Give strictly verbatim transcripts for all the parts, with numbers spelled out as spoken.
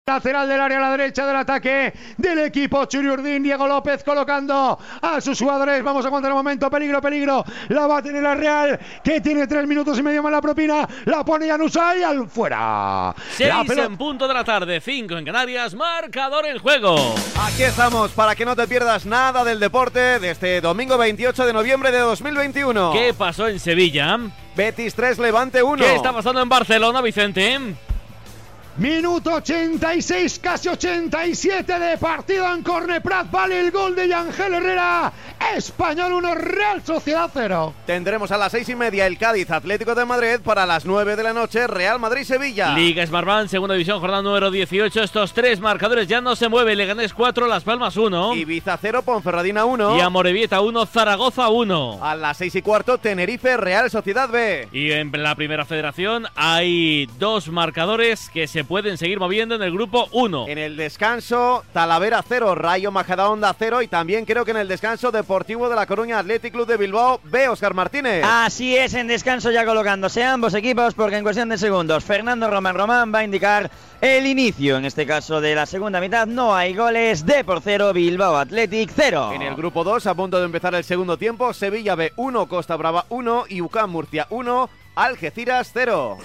Lateral del área a la derecha del ataque del equipo Churiurdin. Diego López colocando a sus jugadores. Vamos a contar un momento. Peligro, peligro. La va a tener la Real, que tiene tres minutos y medio más la propina. La pone Januzaj al fuera. Seis en punto de la tarde, cinco en Canarias. Marcador en juego. Aquí estamos para que no te pierdas nada del deporte de este domingo veintiocho de noviembre de dos mil veintiuno. ¿Qué pasó en Sevilla? Betis tres, Levante uno. ¿Qué está pasando en Barcelona, Vicente? Minuto ochenta y seis, casi ochenta y siete de partido en Corne Prat. Vale el gol de Yangel Herrera. Español uno, Real Sociedad cero. Tendremos a las seis y media el Cádiz Atlético de Madrid. Para las nueve de la noche Real Madrid-Sevilla. Liga Smartbank, segunda división, jornada número dieciocho. Estos tres marcadores ya no se mueven. Leganés cuatro, Las Palmas uno. Ibiza cero, Ponferradina uno. Y Amorebieta uno, Zaragoza uno. A las seis y cuarto Tenerife, Real Sociedad B. Y en la primera federación hay dos marcadores que se pueden seguir moviendo en el grupo uno. En el descanso, Talavera cero, Rayo Majadahonda cero. Y también creo que en el descanso, Deportivo de La Coruña, Athletic Club de Bilbao B. Óscar Martínez. Así es, en descanso ya colocándose ambos equipos, porque en cuestión de segundos Fernando Román Román va a indicar el inicio, en este caso de la segunda mitad. No hay goles. Depor cero, Bilbao Athletic cero. En el grupo dos, a punto de empezar el segundo tiempo, Sevilla B uno, Costa Brava uno y U C A M Murcia uno, Algeciras cero.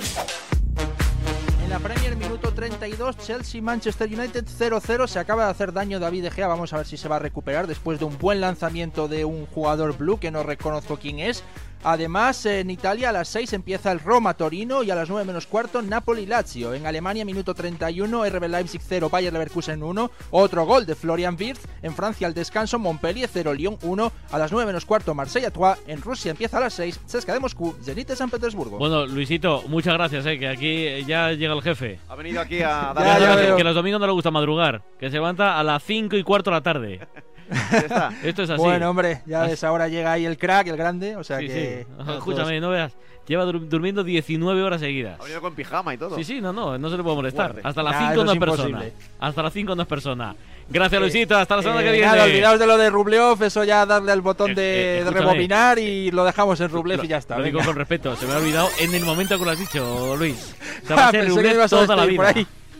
En la Premier, minuto treinta y dos, Chelsea-Manchester United cero cero. Se acaba de hacer daño David De Gea. Vamos a ver si se va a recuperar después de un buen lanzamiento de un jugador blue que no reconozco quién es. Además, en Italia a las seis empieza el Roma-Torino y a las nueve menos cuarto Napoli-Lazio. En Alemania, minuto treinta y uno, R B Leipzig cero, Bayer Leverkusen uno. Otro gol de Florian Wirtz. En Francia, al descanso, Montpellier cero, Lyon uno. A las nueve menos cuarto, Marsella-Troyes. En Rusia empieza a las seis, C S K A de Moscú, Zenit de San Petersburgo. Bueno, Luisito, muchas gracias, eh, que aquí ya llega el jefe. Ha venido aquí a dar... ya, ya que, que los domingos no le gusta madrugar, que se levanta a las cinco y cuarto de la tarde. Esto es así. Bueno, hombre, ya ves, ahora llega ahí el crack, el grande, o sea sí, que... Sí. Escúchame, no veas, lleva dur durmiendo diecinueve horas seguidas. Ha venido con pijama y todo. Sí, sí, no, no, no se le puede molestar. Guarde. Hasta las nah, cinco no es imposible. persona. Hasta las cinco no es persona. Gracias, eh, Luisito, hasta la semana eh, que viene. Nada, olvidaos de lo de Rublev, eso ya darle al botón de, eh, de rebobinar y lo dejamos en Rublev lo, y ya está. Lo venga. digo con respeto, se me ha olvidado en el momento que lo has dicho, Luis. O sea, ah, va a ser Rublev toda la vida.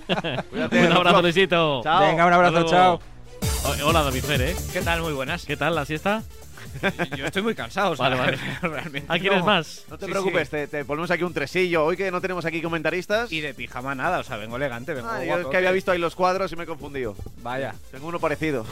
Un abrazo, Luisito. Chao. Venga, un abrazo, chao. Hola, David Fer, ¿eh? ¿Qué tal? Muy buenas. ¿Qué tal la siesta? Yo estoy muy cansado, o sea, vale, vale. realmente. ¿Ah, quieres no, más? No te sí, preocupes, sí. Te, te ponemos aquí un tresillo. Hoy que no tenemos aquí comentaristas. Y de pijama nada, o sea, vengo elegante, vengo ah, guapo. Yo es que había visto ahí los cuadros y me he confundido. Vaya. Tengo uno parecido.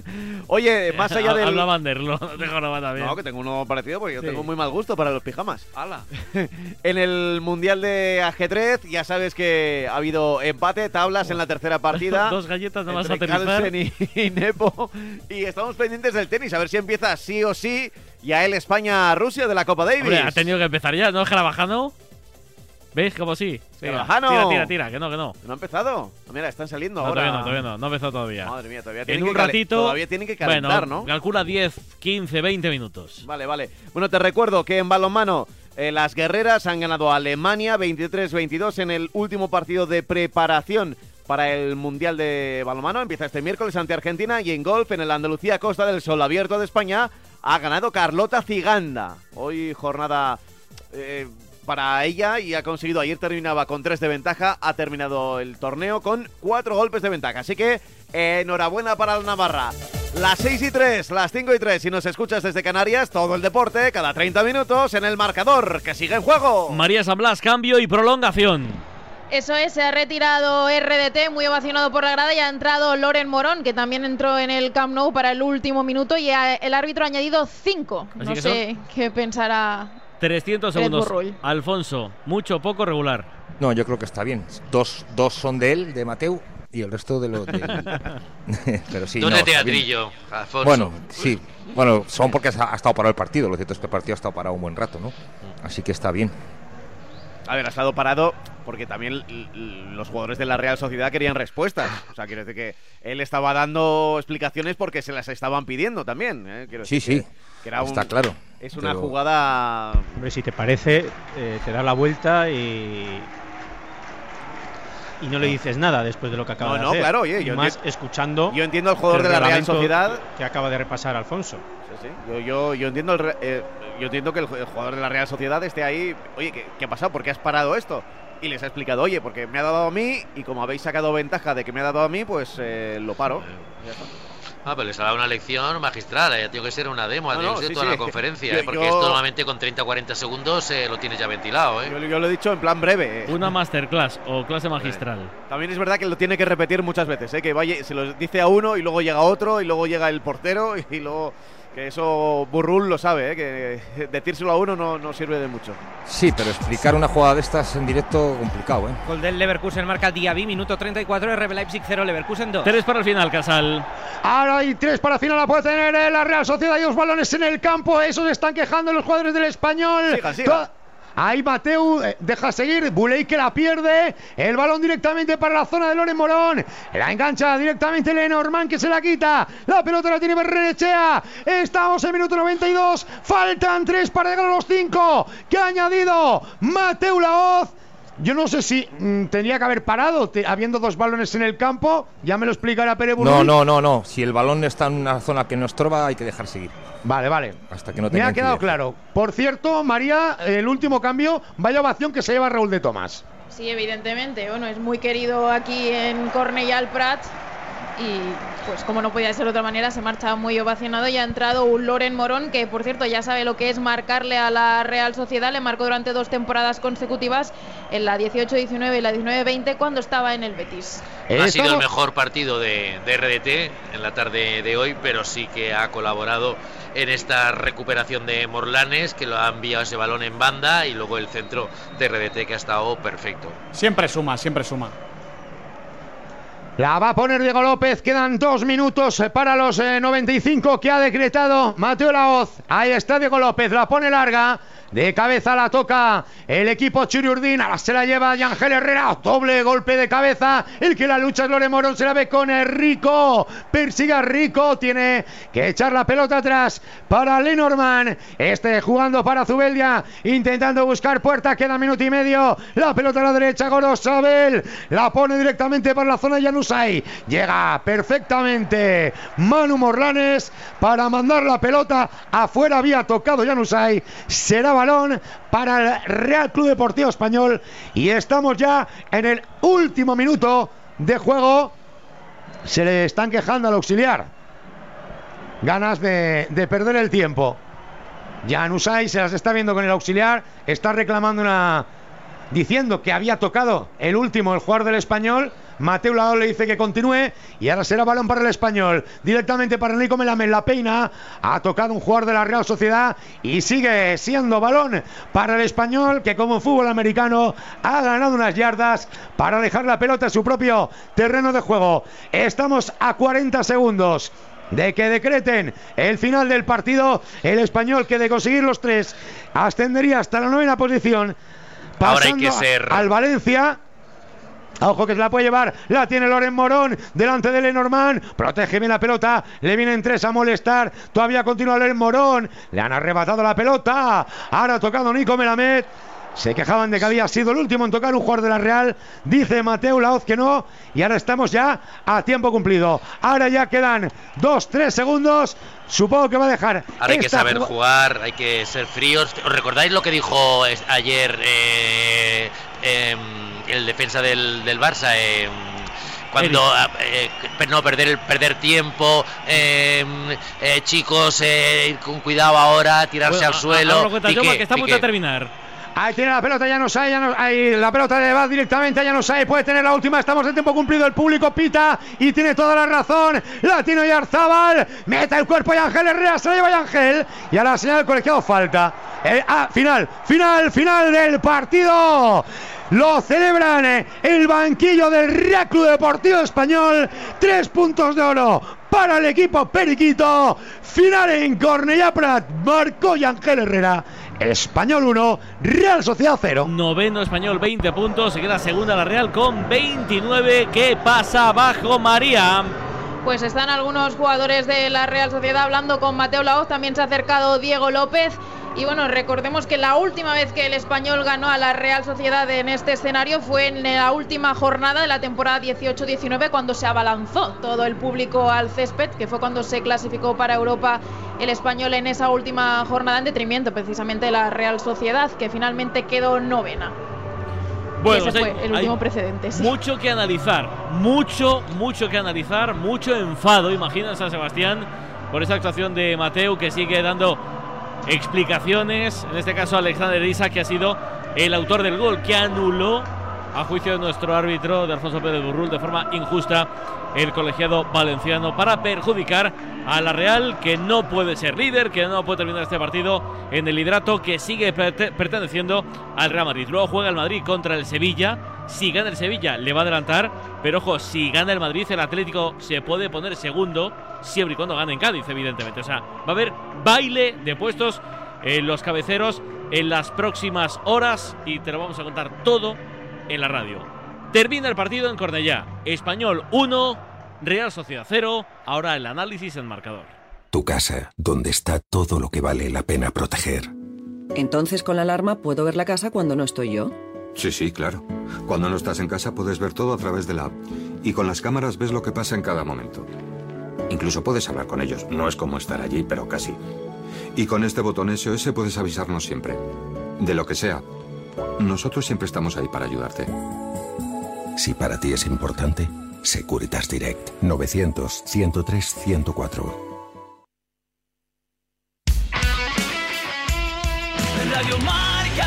Oye, más allá del... Habla Vanderlo, tengo una banda bien. No, que tengo uno parecido porque yo sí. tengo muy mal gusto para los pijamas. ¡Hala! En el Mundial de Ajedrez ya sabes que ha habido empate, tablas en la tercera partida. Dos galletas no vas a entre aterrizar. Carlsen y, y Nepo. Y estamos pendientes del tenis, a ver si empieza sí o sí. Y a él España-Rusia de la Copa Davis. Hombre, ha tenido que empezar ya, ¿no? Jarabajano. ¿Veis cómo sí? Venga, Carvajano. tira, tira, tira, que no, que no. ¿No ha empezado? Mira, están saliendo No, ahora. todavía no, todavía no, no ha empezado todavía. Madre mía, todavía En tienen un que calen- ratito. Todavía tienen que calentar, bueno, ¿no? calcula diez, quince, veinte minutos. Vale, vale. Bueno, te recuerdo que en balonmano eh, las guerreras han ganado a Alemania veintitrés veintidós en el último partido de preparación para el Mundial de Balonmano. Empieza este miércoles ante Argentina. Y en golf, en el Andalucía Costa del Sol Abierto de España, ha ganado Carlota Ciganda. Hoy jornada eh, para ella y ha conseguido, ayer terminaba con tres de ventaja, ha terminado el torneo con cuatro golpes de ventaja. Así que eh, enhorabuena para la Navarra. Las seis y tres, las cinco y tres, si nos escuchas desde Canarias, todo el deporte, cada treinta minutos en el marcador, que sigue en juego. María San Blas, cambio y prolongación. Eso es, se ha retirado R D T, muy ovacionado por la grada, y ha entrado Loren Morón, que también entró en el Camp Nou para el último minuto, y ha, el árbitro ha añadido cinco. Así no que sé qué pensará trescientos Red segundos. Bull. Alfonso, mucho, poco, regular. No, yo creo que está bien. Dos, dos son de él, de Mateu, y el resto de los de... Pero sí, no, no, de está teatrillo, bien. Alfonso. Bueno, sí. Bueno, son porque ha, ha estado parado el partido. Lo cierto es que el partido ha estado parado un buen rato, ¿no? Así que está bien. A ver, ha estado parado porque también los jugadores de la Real Sociedad querían respuestas. O sea, quiero decir que él estaba dando explicaciones porque se las estaban pidiendo también. ¿eh? Quiero Sí, decir sí, que, que era está un, claro. Es una pero... jugada... Hombre, si te parece, eh, te das la vuelta y... y no le dices nada después de lo que acaba no, de no, hacer. claro, oye, y yo más enti- escuchando... Yo entiendo al jugador el de la Real reglamento Sociedad... que acaba de repasar Alfonso. Sí, sí. Yo, yo, yo entiendo el re- eh, yo entiendo que el, el jugador de la Real Sociedad esté ahí. Oye, ¿qué, qué ha pasado? ¿Por qué has parado esto? y les ha explicado, oye, porque me ha dado a mí y como habéis sacado ventaja de que me ha dado a mí, pues eh, lo paro. Ya está. Ah, pero les ha dado una lección magistral, eh. Tiene que ser una demo, no, tiene no, que ser sí, toda sí. la conferencia, Yo, eh, porque yo... esto normalmente con treinta o cuarenta segundos eh, lo tienes ya ventilado. Eh. Yo, yo lo he dicho en plan breve. Eh. Una masterclass o clase magistral. Eh. También es verdad que lo tiene que repetir muchas veces, eh, que vaya, se lo dice a uno y luego llega otro y luego llega el portero y, y luego... Que eso Burrul lo sabe, ¿eh? Que decírselo a uno no, no sirve de mucho. Sí, pero explicar una jugada de estas en directo complicado, ¿eh? Gol del Leverkusen marca Diaby, minuto treinta y cuatro, R B Leipzig cero, Leverkusen dos. Tres para el final, Casal. Ahora hay tres para el final, la puede tener la Real Sociedad y dos balones en el campo. Esos están quejando los jugadores del Español. Siga, siga. Ahí Mateu eh, deja seguir, Buley que la pierde, el balón directamente para la zona de Loren Morón, la engancha directamente Lenormand que se la quita, la pelota la tiene Barrenechea, estamos en minuto noventa y dos, faltan tres para llegar a los cinco, que ha añadido Mateu Laoz. Yo no sé si mmm, tendría que haber parado te, habiendo dos balones en el campo. Ya me lo explicará Pere Burrul. No, no, no, no. Si el balón está en una zona que no estorba, hay que dejar seguir. Vale, vale. Hasta que no me tenga ha quedado incidencia. claro. Por cierto, María, el último cambio, vaya ovación que se lleva Raúl de Tomás. Sí, evidentemente. Bueno, es muy querido aquí en Cornellà al Prat. Y pues como no podía ser de otra manera, se marcha muy ovacionado y ha entrado un Loren Morón que, por cierto, ya sabe lo que es marcarle a la Real Sociedad. Le marcó durante dos temporadas consecutivas, en la dieciocho diecinueve y la diecinueve veinte, cuando estaba en el Betis. No ha sido el mejor partido de, de R D T en la tarde de hoy, pero sí que ha colaborado en esta recuperación de Morlanes, que lo ha enviado ese balón en banda, y luego el centro de R D T que ha estado perfecto. Siempre suma, siempre suma. La va a poner Diego López, quedan dos minutos para los eh, noventa y cinco que ha decretado Mateu Laoz. Ahí está Diego López, la pone larga, de cabeza la toca el equipo Churiurdin, ahora se la lleva Yangel Herrera, doble golpe de cabeza, el que la lucha es Loren Morón, se la ve con Rico, persigue a Rico, tiene que echar la pelota atrás para Lenormand, este jugando para Zubeldia, intentando buscar puerta, queda minuto y medio, la pelota a la derecha, Gorosabel, la pone directamente para la zona de Januzaj, llega perfectamente Manu Morlanes para mandar la pelota afuera, había tocado Januzaj, será balón para el Real Club Deportivo Español y estamos ya en el último minuto de juego. Se le están quejando al auxiliar, ganas de, de perder el tiempo. Januzaj se las está viendo con el auxiliar, está reclamando una, diciendo que había tocado el último, el jugador del Español. Mateu Laoz le dice que continúe y ahora será balón para el Español, directamente para Enrico Melamed, la peina, ha tocado un jugador de la Real Sociedad y sigue siendo balón para el Español, que como fútbol americano ha ganado unas yardas para dejar la pelota en su propio terreno de juego. Estamos a cuarenta segundos de que decreten el final del partido. El Español, que de conseguir los tres ascendería hasta la novena posición, pasando Ahora hay que ser... al Valencia. Ojo que se la puede llevar, la tiene Loren Morón delante de Lenormand, protege bien la pelota, le vienen tres a molestar, todavía continúa Loren Morón, le han arrebatado la pelota, ahora ha tocado Nico Melamed. Se quejaban de que había sido el último en tocar un jugador de la Real, dice Mateu Laoz que no, y ahora estamos ya a tiempo cumplido. Ahora ya quedan dos, tres segundos, supongo que va a dejar. Ahora hay que esta saber jug- jugar, hay que ser fríos. ¿Os recordáis lo que dijo es- ayer eh, eh, el defensa del, del Barça? Eh, cuando eh, eh, no perder el perder tiempo, eh, eh, chicos, eh, ir con cuidado ahora, tirarse Bueno, al suelo. ahora lo cuenta Piqué, Jaume, que está a punto de Piqué. terminar. Ahí tiene la pelota, ya no sabe, ya no, ahí la pelota le va directamente a Januzaj, puede tener la última, estamos en tiempo cumplido, el público pita y tiene toda la razón, la tiene Oyarzábal, mete el cuerpo y Ángel Herrera, se la lleva Ángel y ahora la señal del colegiado falta. Eh, ah, final, final, final del partido. Lo celebran eh, el banquillo del Real Club Deportivo Español. Tres puntos de oro para el equipo periquito. Final en Cornellà Prat. Marcó Ángel Herrera. Español uno, Real Sociedad cero. Noveno Español, veinte puntos. Se queda segunda la Real con veintinueve. ¿Qué pasa abajo, María? Pues están algunos jugadores de la Real Sociedad hablando con Mateu Laoz. También se ha acercado Diego López. Y bueno, recordemos que la última vez que el Español ganó a la Real Sociedad en este escenario fue en la última jornada de la temporada dieciocho diecinueve, cuando se abalanzó todo el público al césped, que fue cuando se clasificó para Europa el Español en esa última jornada, en detrimento precisamente de la Real Sociedad, que finalmente quedó novena. Bueno, ese o sea, fue el último precedente. Sí. Mucho que analizar, mucho, mucho que analizar, mucho enfado, imagina San Sebastián, por esa actuación de Mateu, que sigue dando explicaciones. En este caso, Alexander Isak, que ha sido el autor del gol, que anuló, a juicio de nuestro árbitro, de Alfonso Pérez Burrul, de forma injusta, el colegiado valenciano, para perjudicar a la Real, que no puede ser líder, que no puede terminar este partido en el liderato, que sigue perteneciendo al Real Madrid. Luego juega el Madrid contra el Sevilla. Si gana el Sevilla, le va a adelantar, pero ojo, si gana el Madrid, el Atlético se puede poner segundo, siempre y cuando gane en Cádiz, evidentemente. O sea, va a haber baile de puestos en los cabeceros en las próximas horas, y te lo vamos a contar todo en la radio. Termina el partido en Cornellá. Español uno, Real Sociedad cero. Ahora el análisis en marcador. Tu casa, donde está todo lo que vale la pena proteger. Entonces, con la alarma puedo ver la casa cuando no estoy yo. Sí, sí, claro. Cuando no estás en casa puedes ver todo a través de la app. Y con las cámaras ves lo que pasa en cada momento. Incluso puedes hablar con ellos. No es como estar allí, pero casi. Y con este botón S O S puedes avisarnos siempre. De lo que sea. Nosotros siempre estamos ahí para ayudarte. Si para ti es importante, Securitas Direct. novecientos, ciento tres, ciento cuatro. Radio Marca.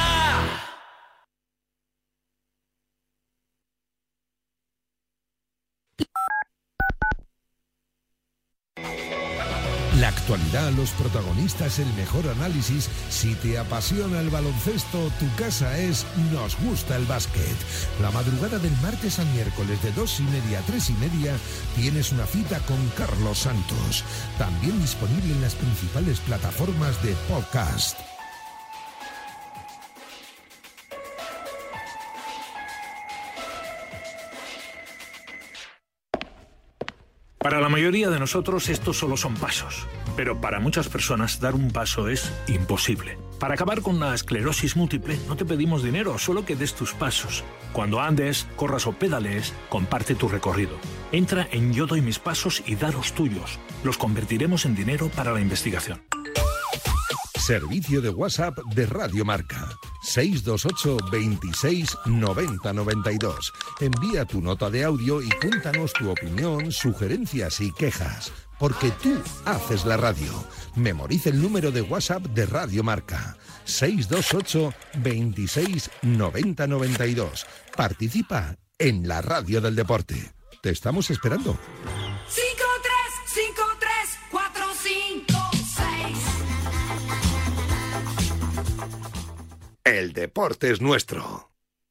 La actualidad, los protagonistas, el mejor análisis. Si te apasiona el baloncesto, tu casa es Nos Gusta el Básquet. La madrugada del martes al miércoles de dos y media a tres y media tienes una cita con Carlos Santos. También disponible en las principales plataformas de podcast. Para la mayoría de nosotros estos solo son pasos, pero para muchas personas dar un paso es imposible. Para acabar con la esclerosis múltiple no te pedimos dinero, solo que des tus pasos. Cuando andes, corras o pedalees, comparte tu recorrido. Entra en Yo Doy Mis Pasos y da los tuyos. Los convertiremos en dinero para la investigación. Servicio de WhatsApp de Radio Marca. seis dos ocho, veintiséis, noventa, noventa y dos. Envía tu nota de audio y cuéntanos tu opinión, sugerencias y quejas. Porque tú haces la radio. Memoriza el número de WhatsApp de Radio Marca. seis dos ocho, veintiséis, noventa, noventa y dos. Participa en la radio del deporte. Te estamos esperando. cinco tres cinco tres cuatro cinco seis. El deporte es nuestro.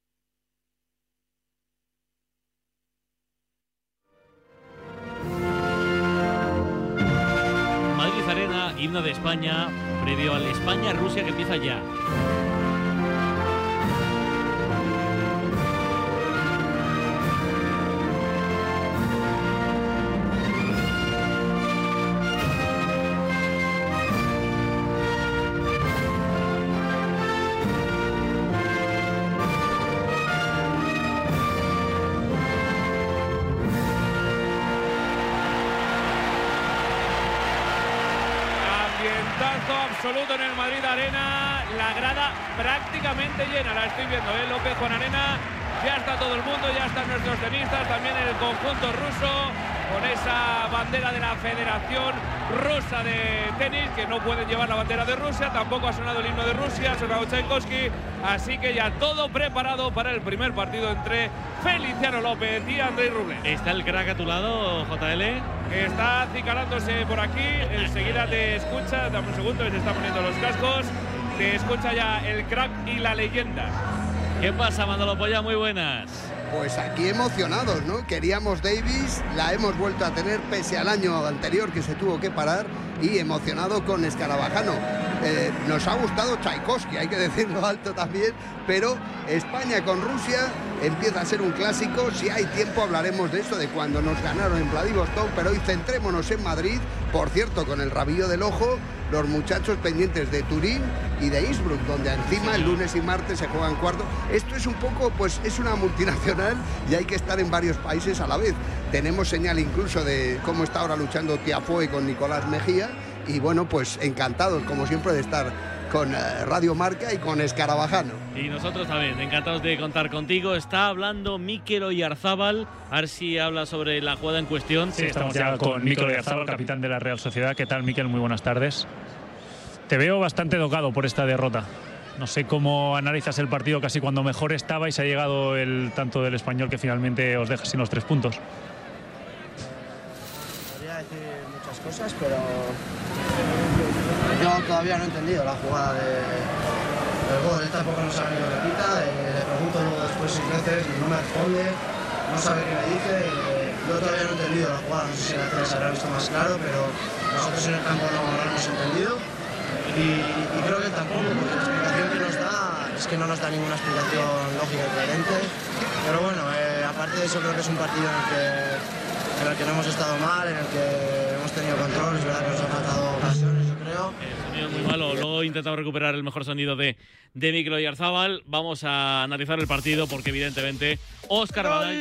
Madrid Arena, himno de España, previo al España-Rusia que empieza ya. Absoluto en el Madrid Arena, la grada prácticamente llena, la estoy viendo, ¿eh? López Juan Arena, ya está todo el mundo, ya están nuestros tenistas, también el conjunto ruso, con esa bandera de la Federación Rusa de Tenis, que no pueden llevar la bandera de Rusia, tampoco ha sonado el himno de Rusia, ha sonado Tchaikovsky, así que ya todo preparado para el primer partido entre Feliciano López y Andrei Rublev. ¿Está el crack a tu lado, J L? Está acicalándose por aquí, enseguida te escucha, dame un segundo, se está poniendo los cascos, te escucha ya el crack y la leyenda. ¿Qué pasa, Manolo Polla? Muy buenas. Pues aquí emocionados, ¿no? Queríamos Davis, la hemos vuelto a tener pese al año anterior que se tuvo que parar, y emocionado con Escarabajano. Eh, nos ha gustado Tchaikovsky, hay que decirlo alto también, pero España con Rusia empieza a ser un clásico. Si hay tiempo hablaremos de eso, de cuando nos ganaron en Vladivostok, pero hoy centrémonos en Madrid, por cierto, con el rabillo del ojo, los muchachos pendientes de Turín y de Innsbruck, donde encima el lunes y martes se juegan cuarto. Esto es un poco, pues es una multinacional y hay que estar en varios países a la vez. Tenemos señal incluso de cómo está ahora luchando Tiafoe con Nicolás Mejía, y bueno, pues encantados como siempre de estar con eh, Radio Marca y con Escarabajano. Y nosotros también, encantados de contar contigo. Está hablando Mikel Oyarzábal, a ver si habla sobre la jugada en cuestión. Sí, estamos ya con Mikel Oyarzábal, capitán de la Real Sociedad. ¿Qué tal, Mikel? Muy buenas tardes. Te veo bastante tocado por esta derrota. No sé cómo analizas el partido, casi cuando mejor estaba y se ha llegado el tanto del Español que finalmente os deja sin los tres puntos. Podría decir muchas cosas, pero yo todavía no he entendido la jugada de, del gol. Él tampoco no sabe ni lo repita. Eh, le pregunto luego después seis veces y no me responde, no sabe qué me dice. Eh, yo todavía no he entendido la jugada. No sé si la tele se habrá visto más claro, pero nosotros en el campo no, no lo hemos entendido. Y, y creo que tampoco, porque la explicación que nos da es que no nos da ninguna explicación lógica y coherente. Pero bueno, eh, aparte de eso, creo que es un partido en el que, en el que no hemos estado mal, en el que hemos tenido control. Es verdad que nos han faltado ocasiones, yo creo. El sonido es muy malo. Luego he intentado recuperar el mejor sonido de, de Mikel Oyarzábal. Vamos a analizar el partido porque, evidentemente, Óscar Badallo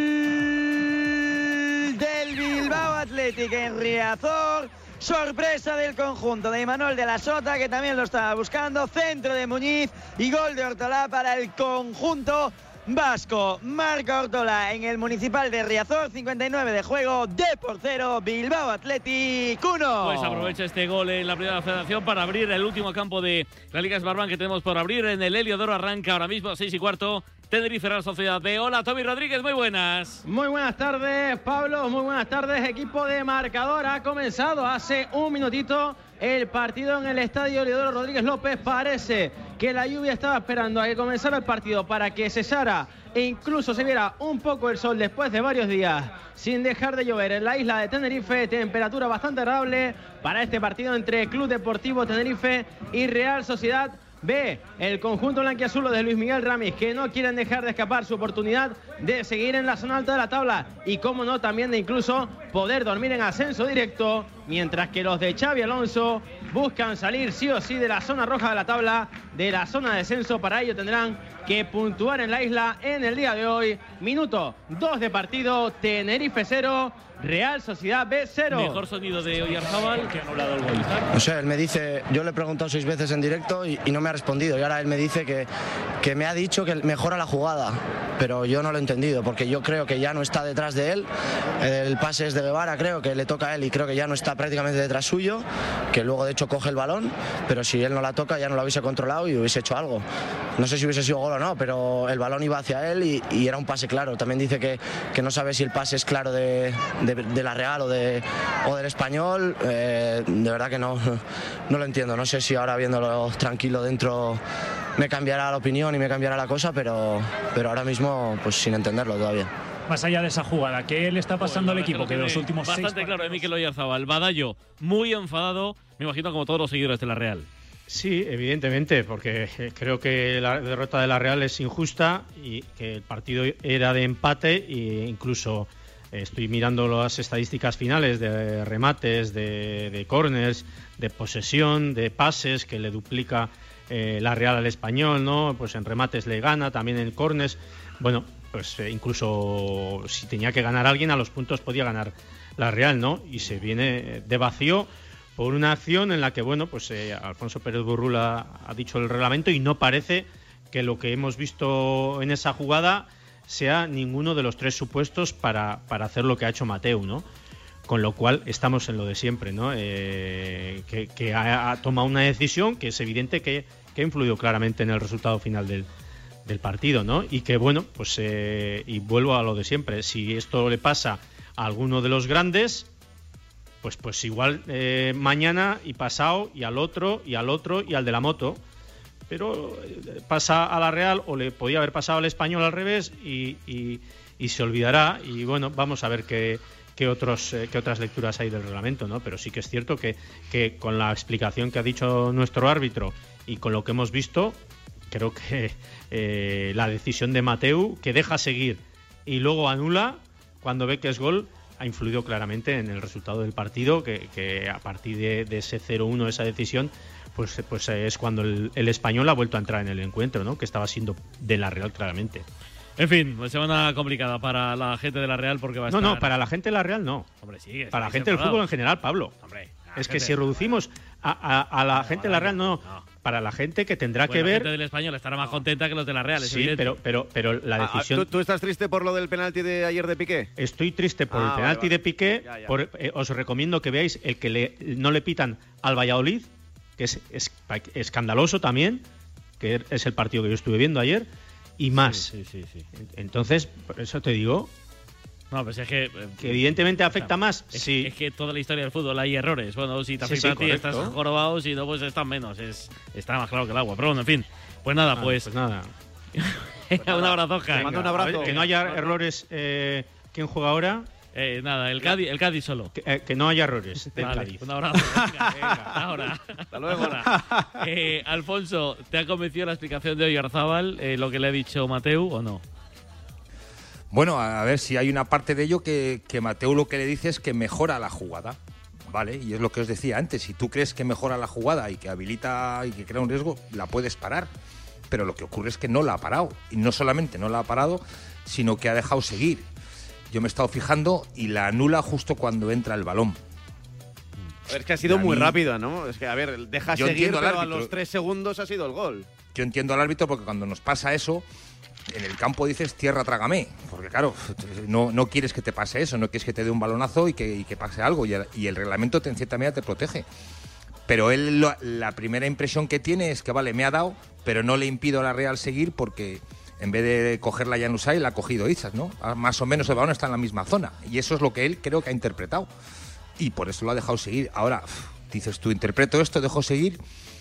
del Bilbao Athletic en Riazor. Sorpresa del conjunto de Imanol de la Sota, que también lo estaba buscando. Centro de Muñiz y gol de Ortolá para el conjunto vasco. Marca Ortolá en el Municipal de Riazor. cincuenta y nueve de juego, de por cero, Bilbao Athletic uno. Pues aprovecha este gol en la primera federación para abrir el último campo de la Liga Smartbank que tenemos por abrir en el Heliodoro. Arranca ahora mismo a seis y cuarto. Tenerife Real Sociedad B. Hola, Tommy Rodríguez, muy buenas. Muy buenas tardes, Pablo, muy buenas tardes. Equipo de marcador, ha comenzado hace un minutito el partido en el estadio Heliodoro Rodríguez López. Parece que la lluvia estaba esperando a que comenzara el partido para que cesara e incluso se viera un poco el sol después de varios días sin dejar de llover en la isla de Tenerife. Temperatura bastante agradable para este partido entre Club Deportivo Tenerife y Real Sociedad B. El conjunto blanquiazulo de Luis Miguel Ramis, que no quieren dejar de escapar su oportunidad de seguir en la zona alta de la tabla y, como no, también de incluso poder dormir en ascenso directo, mientras que los de Xavi Alonso buscan salir sí o sí de la zona roja de la tabla, de la zona de descenso. Para ello tendrán que puntuar en la isla en el día de hoy. Minuto dos de partido, Tenerife cero, Real Sociedad B cero. Mejor sonido de Oyarzábal, que ha anulado el gol. No sé, él me dice, yo le he preguntado seis veces en directo y, y no me ha respondido. Y ahora él me dice que, que me ha dicho que mejora la jugada, pero yo no lo he entendido, porque yo creo que ya no está detrás de él. El pase es de Guevara, creo que le toca a él y creo que ya no está prácticamente detrás suyo, que luego de hecho coge el balón, pero si él no la toca ya no lo hubiese controlado y hubiese hecho algo. No sé si hubiese sido gol o no, pero el balón iba hacia él y, y era un pase claro. También dice que, que no sabe si el pase es claro de, de, de la Real o, de, o del Español. Eh, de verdad que no, no lo entiendo. No sé si ahora viéndolo tranquilo dentro me cambiará la opinión y me cambiará la cosa, pero, pero ahora mismo pues sin entenderlo todavía. Más allá de esa jugada, ¿qué le está pasando al equipo? Que de los últimos seis bastante claro de Mikel Oyarzábal. Badallo muy enfadado, me imagino, como todos los seguidores de la Real. Sí, evidentemente, porque creo que la derrota de la Real es injusta y que el partido era de empate e incluso eh, estoy mirando las estadísticas finales de remates, de, de corners, de posesión, de pases que le duplica eh, la Real al Español, ¿no? Pues en remates le gana, también en corners. Bueno, pues eh, incluso si tenía que ganar alguien a los puntos podía ganar la Real, ¿no? Y se viene de vacío por una acción en la que, bueno, pues eh, Alfonso Pérez Burrula ha dicho el reglamento y no parece que lo que hemos visto en esa jugada sea ninguno de los tres supuestos para, para hacer lo que ha hecho Mateu, ¿no? Con lo cual estamos en lo de siempre, ¿no? Eh, que que ha, ha tomado una decisión que es evidente que, que ha influido claramente en el resultado final del, del partido, ¿no? Y que, bueno, pues eh, y vuelvo a lo de siempre, si esto le pasa a alguno de los grandes, pues pues igual eh, mañana y pasado y al otro y al otro y al de la moto, pero eh, pasa a la Real o le podía haber pasado al Español al revés y, y, y se olvidará. Y bueno, vamos a ver qué, qué, otros, eh, qué otras lecturas hay del reglamento, ¿no? Pero sí que es cierto que, que con la explicación que ha dicho nuestro árbitro y con lo que hemos visto, creo que eh, la decisión de Mateu, que deja seguir y luego anula cuando ve que es gol, ha influido claramente en el resultado del partido, que, que a partir de, de ese cero uno, esa decisión, pues, pues es cuando el, el Español ha vuelto a entrar en el encuentro, ¿no? Que estaba siendo de la Real claramente. En fin, pues semana complicada para la gente de la Real porque va a no, estar... No, para la gente de la Real no. Hombre, sí. Para la gente del fútbol en general, Pablo. Hombre, es gente... que si reducimos a, a, a la gente de la Real, no, no. para la gente que tendrá Bueno, que la ver. gente del Español estará más contenta que los de la Real. es Sí, evidente. pero, pero, pero la Ah, decisión. ¿tú, tú estás triste por lo del penalti de ayer de Piqué? Estoy triste por Ah, el vale, penalti vale. de Piqué. Ya, ya. por- eh, os recomiendo que veáis el que le, no le pitan al Valladolid, que es, es escandaloso también, que es el partido que yo estuve viendo ayer, y más. Sí, sí, sí, sí. Entonces, por eso te digo No, pues es que. eh, que evidentemente afecta más. Es, Sí. es que toda la historia del fútbol hay errores. Bueno, si te Sí, afecta sí, a ti correcto. estás jorobado, si no, pues estás menos. Es, está más claro que el agua. Pero bueno, en fin. Pues nada, Ah, pues. pues nada. un abrazo, Oscar. Venga, a ver, que no haya errores. Eh, ¿Quién juega ahora? Eh, nada, el Cádiz, el Cádiz solo. Que, eh, que no haya errores del Vale, Cádiz. un abrazo. Venga, venga, ahora. Hasta luego. Ahora. Eh, Alfonso, ¿te ha convencido la explicación de Oyarzábal, eh, lo que le ha dicho Mateu o no? Bueno, a ver si hay una parte de ello que, que Mateu lo que le dice es que mejora la jugada, ¿vale? Y es lo que os decía antes, si tú crees que mejora la jugada y que habilita y que crea un riesgo, la puedes parar. Pero lo que ocurre es que no la ha parado. Y no solamente no la ha parado, sino que ha dejado seguir. Yo me he estado fijando y la anula justo cuando entra el balón. A ver, es que ha sido Y a muy mí- rápido, ¿no? Es que, a ver, deja Yo seguir, entiendo al pero a árbitro. los tres segundos ha sido el gol. Yo entiendo al árbitro porque cuando nos pasa eso, en el campo dices tierra trágame, porque claro, no, no quieres que te pase eso, no quieres que te dé un balonazo y que, y que pase algo, y el, y el reglamento te, en cierta medida te protege. Pero él lo- la primera impresión que tiene es que vale, me ha dado, pero no le impido a la Real seguir porque en vez de cogerla Januzaj la ha cogido Itzas, ¿no? Ah, más o menos el balón está en la misma zona, y eso es lo que él creo que ha interpretado, y por eso lo ha dejado seguir. Ahora, dices tú, interpreto esto, dejo seguir,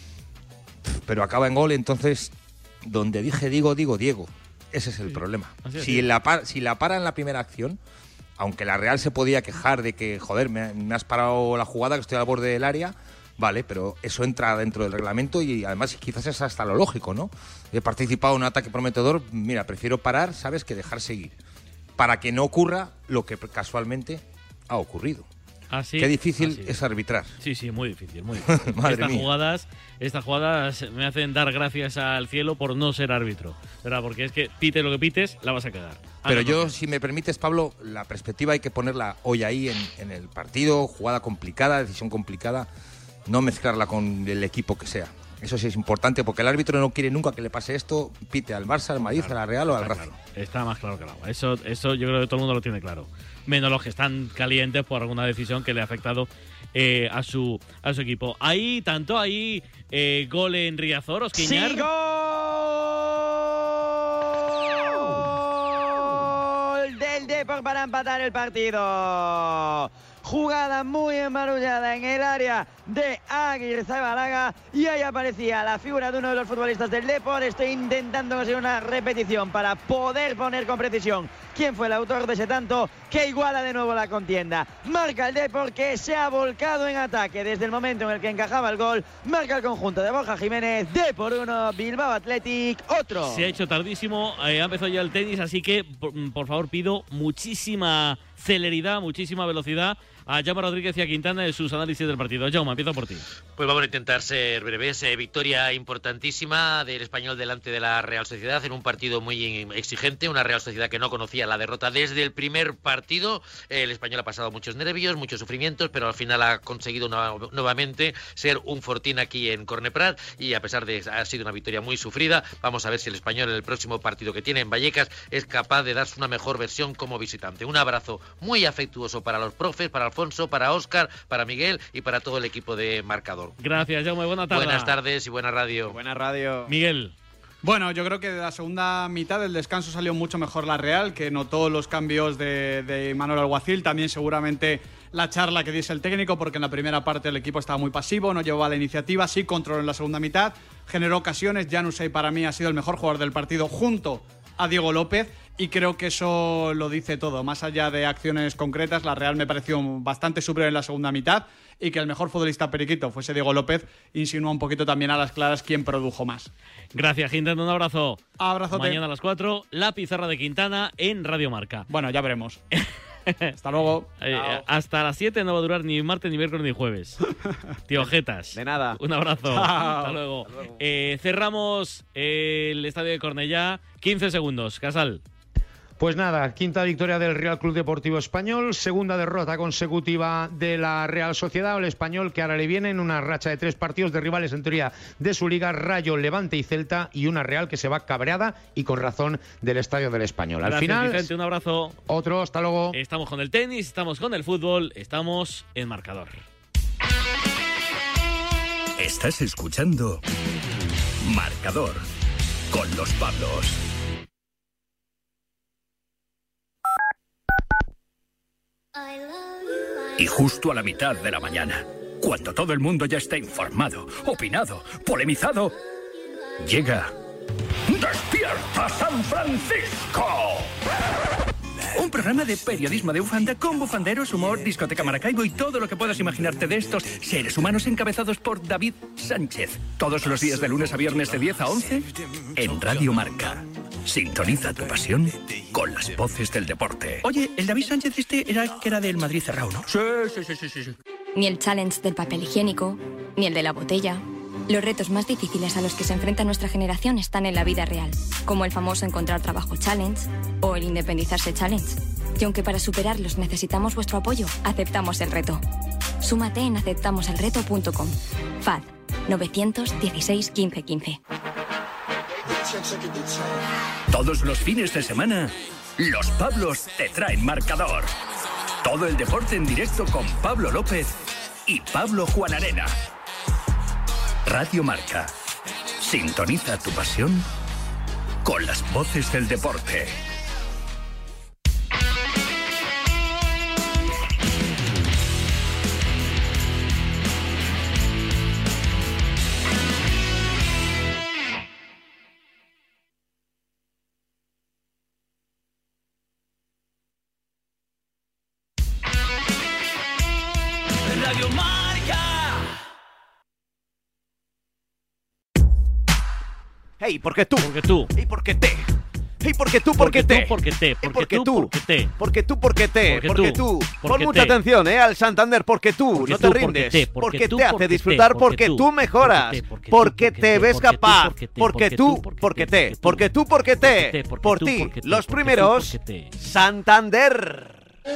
pero acaba en gol, entonces donde dije digo, digo Diego. Ese es el problema. Así es, Si sí. la, par- si la para en la primera acción, aunque la Real se podía quejar de que, joder, me, me has parado la jugada, que estoy al borde del área, vale, pero eso entra dentro del reglamento y además quizás es hasta lo lógico, ¿no? He participado en un ataque prometedor, mira, prefiero parar, ¿sabes?, que dejar seguir. Para que no ocurra lo que casualmente ha ocurrido. Así, Qué difícil así. es arbitrar. Sí, sí, muy difícil, muy difícil. Madre estas mía. jugadas, estas jugadas me hacen dar gracias al cielo por no ser árbitro, ¿verdad? Porque es que pites lo que pites, la vas a quedar. Pero Ah, no, yo, no. si me permites, Pablo, la perspectiva hay que ponerla hoy ahí en, en el partido, jugada complicada, decisión complicada, no mezclarla con el equipo que sea. Eso sí es importante porque el árbitro no quiere nunca que le pase esto, pite al Barça, al Madrid, a la Real o al Está Racing. claro, está más claro que el agua. Eso, eso yo creo que todo el mundo lo tiene claro. Menos los que están calientes por alguna decisión que le ha afectado eh, a su a su equipo. Ahí, tanto ahí, eh, gol en Riazor, Osquiñar. ¡Sí, gol del Depor para empatar el partido! Jugada muy embarullada en el área de Aguirrezabalaga y ahí aparecía la figura de uno de los futbolistas del Depor. Estoy intentando conseguir una repetición para poder poner con precisión quién fue el autor de ese tanto que iguala de nuevo la contienda. Marca el Depor, que se ha volcado en ataque desde el momento en el que encajaba el gol. Marca el conjunto de Borja Jiménez. Depor uno, Bilbao Athletic otro. Se ha hecho tardísimo, eh, ha empezado ya el tenis, así que por, por favor pido muchísima celeridad, muchísima velocidad a Jaume Rodríguez y a Quintana en sus análisis del partido. Jaume, empiezo por ti. Pues vamos a intentar ser breves. Eh, victoria importantísima del Español delante de la Real Sociedad en un partido muy exigente, una Real Sociedad que no conocía la derrota desde el primer partido. Eh, el Español ha pasado muchos nervios, muchos sufrimientos, pero al final ha conseguido una, nuevamente ser un fortín aquí en Corneprat y a pesar de ha sido una victoria muy sufrida, vamos a ver si el Español en el próximo partido que tiene en Vallecas es capaz de darse una mejor versión como visitante. Un abrazo muy afectuoso para los profes, para Alfonso, para Óscar, para Miguel y para todo el equipo de Marcador. Gracias, Jaume, buena tarde. Buenas tardes y buena radio. Buena radio. Miguel. Bueno, yo creo que de la segunda mitad del descanso salió mucho mejor la Real, que notó los cambios de, de Manuel Alguacil, también seguramente la charla que diese el técnico, porque en la primera parte el equipo estaba muy pasivo, no llevaba la iniciativa, sí controló en la segunda mitad, generó ocasiones. Januzaj para mí ha sido el mejor jugador del partido junto a Diego López y creo que eso lo dice todo. Más allá de acciones concretas, la Real me pareció bastante superior en la segunda mitad y que el mejor futbolista periquito fuese Diego López insinúa un poquito también a las claras quién produjo más. Gracias, Quintana, un abrazo. Abrazote. Mañana a las cuatro, la pizarra de Quintana en Radio Marca. Bueno, ya veremos. Hasta luego. Eh, hasta las siete no va a durar ni martes, ni miércoles, ni jueves. Tío Jetas. De nada. Un abrazo. Chao. Hasta luego. Hasta luego. Eh, cerramos el estadio de Cornellá. quince segundos. Casal. Pues nada, quinta victoria del Real Club Deportivo Español, segunda derrota consecutiva de la Real Sociedad, el Español que ahora le viene en una racha de tres partidos de rivales en teoría de su liga, Rayo, Levante y Celta, y una Real que se va cabreada y con razón del Estadio del Español. Al Gracias, final, Vicente, un abrazo. Otro, hasta luego. Estamos con el tenis, estamos con el fútbol, estamos en marcador. Estás escuchando Marcador con los Pablos. Y justo a la mitad de la mañana, cuando todo el mundo ya está informado, opinado, polemizado, llega ¡Despierta San Francisco! Un programa de periodismo de bufanda con bufanderos, humor, discoteca Maracaibo y todo lo que puedas imaginarte de estos seres humanos encabezados por David Sánchez. Todos los días de lunes a viernes de diez a once en Radio Marca. Sintoniza tu pasión con las voces del deporte. Oye, el David Sánchez este era que era del Madrid cerrado, ¿no? Sí, sí, sí, sí, sí, sí. Ni el challenge del papel higiénico, ni el de la botella. Los retos más difíciles a los que se enfrenta nuestra generación están en la vida real, como el famoso encontrar trabajo challenge o el independizarse challenge. Y aunque para superarlos necesitamos vuestro apoyo, aceptamos el reto. Súmate en aceptamos el reto punto com. F A D nueve uno seis, uno cinco uno cinco. Todos los fines de semana, los Pablos te traen marcador. Todo el deporte en directo con Pablo López y Pablo Juan Arena. Radio Marca. Sintoniza tu pasión con las voces del deporte. Radio Marca. Hey, ¿por qué tú? Porque tú. Hey, ¿por qué te? Hey, porque tú, porque te. Porque te, porque tú, porque te. Porque tú, porque te. Porque Porque tú, tú. porque Pon mucha te. atención, eh, al Santander, porque tú, Porque no tú, te porque rindes. te, porque Porque tú, te hace porque te, disfrutar, porque porque tú, tú mejoras. porque te, porque tú, Porque porque te te, ves porque tú, capaz. porque te, Porque porque tú, tú, porque porque te, te. Porque tú, porque te. porque Por tú, ti, porque te, los porque tú, primeros, porque te. Santander.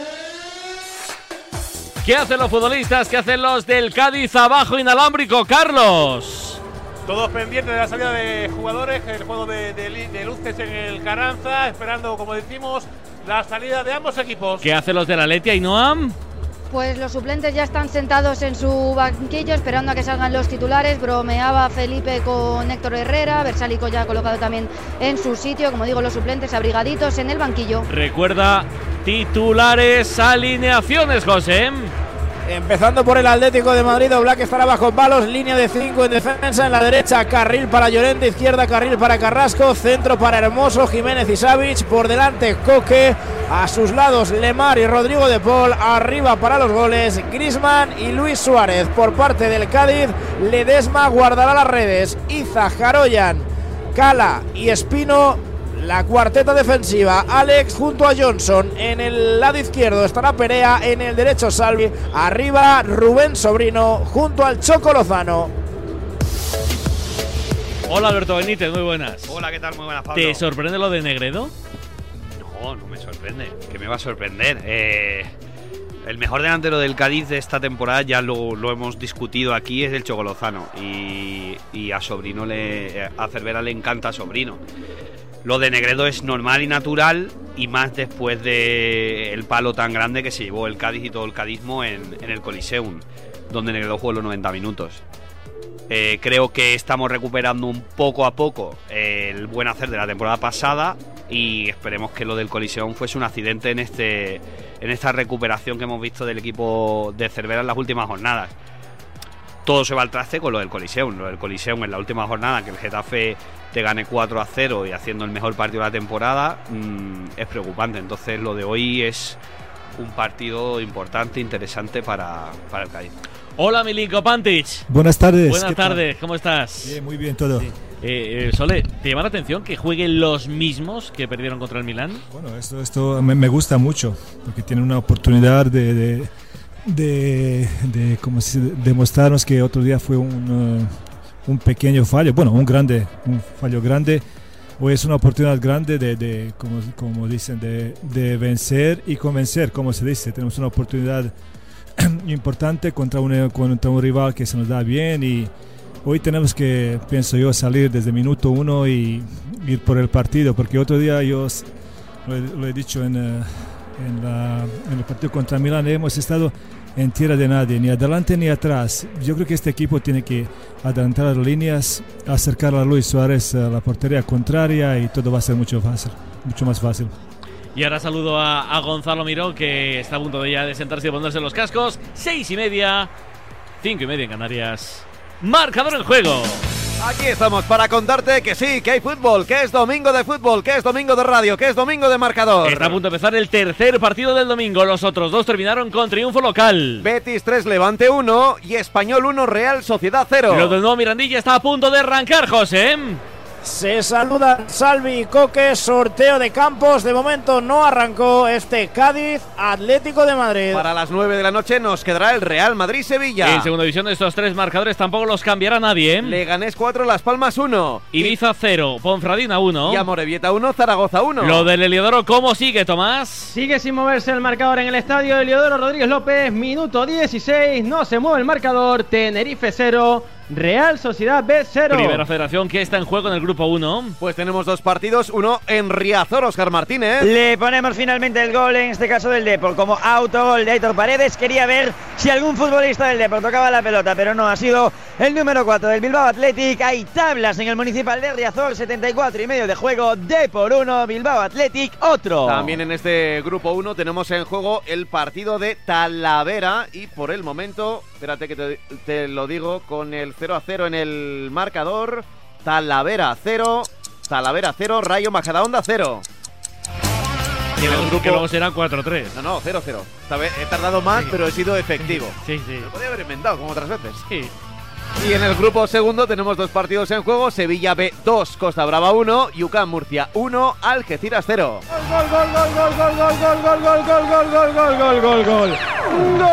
¿Qué hacen los futbolistas? ¿Qué hacen los del Cádiz abajo inalámbrico, Carlos? Todos pendientes de la salida de jugadores, el juego de, de, de luces en el Carranza, esperando, como decimos, la salida de ambos equipos. ¿Qué hacen los de la Letia y Noam? Pues los suplentes ya están sentados en su banquillo esperando a que salgan los titulares. Bromeaba Felipe con Héctor Herrera, Versálico ya colocado también en su sitio. Como digo, los suplentes abrigaditos en el banquillo. Recuerda, titulares, alineaciones, José. Empezando por el Atlético de Madrid, Oblak estará bajo palos, línea de cinco en defensa, en la derecha carril para Llorente, izquierda carril para Carrasco, centro para Hermoso, Jiménez y Savic, por delante Coque, a sus lados Lemar y Rodrigo de Paul, arriba para los goles Griezmann y Luis Suárez. Por parte del Cádiz, Ledesma guardará las redes, Iza, Jaroyan, Cala y Espino. La cuarteta defensiva, Alex junto a Johnson. En el lado izquierdo estará Perea, en el derecho Salvi. Arriba Rubén Sobrino junto al Choco Lozano. Hola Alberto Benítez, muy buenas. Hola, ¿qué tal? Muy buenas, Pablo. ¿Te sorprende lo de Negredo? No, no me sorprende. ¿Qué me va a sorprender? Eh, el mejor delantero del Cádiz de esta temporada, ya lo, lo hemos discutido aquí, es el Choco Lozano. Y, y a Sobrino, le, a Cervera le encanta a Sobrino. Lo de Negredo es normal y natural, y más después del palo tan grande que se llevó el Cádiz y todo el cadismo en, en el Coliseum, donde Negredo jugó los noventa minutos. Eh, creo que estamos recuperando un poco a poco eh, el buen hacer de la temporada pasada, y esperemos que lo del Coliseum fuese un accidente en, este, en esta recuperación que hemos visto del equipo de Cervera en las últimas jornadas. Todo se va al traste con lo del Coliseum. Lo del Coliseum en la última jornada, que el Getafe te gane cuatro a cero y haciendo el mejor partido de la temporada, mmm, es preocupante. Entonces lo de hoy es un partido importante, interesante para, para el Cádiz. Hola Milinko Pantic. Buenas tardes. Buenas tardes, ¿cómo estás? Bien, muy bien todo. Sí. Eh, eh, Sole, ¿te llama la atención que jueguen los mismos que perdieron contra el Milán? Bueno, esto, esto me, me gusta mucho, porque tienen una oportunidad de... de de, de como si, demostrarnos que otro día fue un, uh, un pequeño fallo, bueno, un grande, un fallo grande, hoy es una oportunidad grande de, de como, como dicen, de, de vencer y convencer, como se dice. Tenemos una oportunidad importante contra un, contra un rival que se nos da bien y hoy tenemos que, pienso yo, salir desde minuto uno y ir por el partido, porque otro día yo lo he, lo he dicho en, en, la, en el partido contra Milán, hemos estado en tierra de nadie, ni adelante ni atrás. Yo creo que este equipo tiene que adelantar las líneas, acercar a Luis Suárez a la portería contraria y todo va a ser mucho fácil, mucho más fácil. Y ahora saludo a, a Gonzalo Miró, que está a punto de ya de sentarse y de ponerse los cascos. Seis y media, cinco y media en Canarias. Marcador en juego. Aquí estamos para contarte que sí, que hay fútbol, que es domingo de fútbol, que es domingo de radio, que es domingo de marcador. Está a punto de empezar el tercer partido del domingo. Los otros dos terminaron con triunfo local. Betis tres, Levante uno y Español uno, Real Sociedad cero. Lo del nuevo Mirandilla está a punto de arrancar, José. Se saludan Salvi y Coque, sorteo de campos. De momento no arrancó este Cádiz Atlético de Madrid. Para las nueve de la noche nos quedará el Real Madrid-Sevilla. En segunda división estos tres marcadores tampoco los cambiará nadie. Leganés cuatro, Las Palmas uno. Ibiza cero, Ponferradina uno. Y Amorebieta uno, Zaragoza uno. Lo del Heliodoro, ¿cómo sigue, Tomás? Sigue sin moverse el marcador en el estadio Heliodoro Rodríguez López. Minuto dieciséis, no se mueve el marcador. Tenerife cero, Real Sociedad B cero. Primera federación que está en juego en el grupo uno. Pues tenemos dos partidos, uno en Riazor, Óscar Martínez. Le ponemos finalmente el gol, en este caso del Depor, como autogol de Aitor Paredes. Quería ver si algún futbolista del Depor tocaba la pelota, pero no, ha sido el número cuatro del Bilbao Athletic. Hay tablas en el Municipal de Riazor, setenta y cuatro y medio de juego. Depor uno, Bilbao Athletic otro. También en este grupo uno tenemos en juego el partido de Talavera y por el momento, espérate que te, te lo digo, con el cero a cero en el marcador. Talavera cero, Talavera cero, Rayo Majadahonda cero. Y en el grupo que luego será cuatro tres. No, no, cero cero. Esta vez he tardado más, sí, pero he sido efectivo. Sí, sí. Lo podría haber inventado como otras veces. Sí. Y en el grupo segundo tenemos dos partidos en juego. Sevilla B dos, Costa Brava uno, UCAM Murcia uno, Algeciras cero. Gol, gol, gol, gol, gol, gol, gol, gol, gol, gol, gol, gol, gol, gol, gol, gol. Gol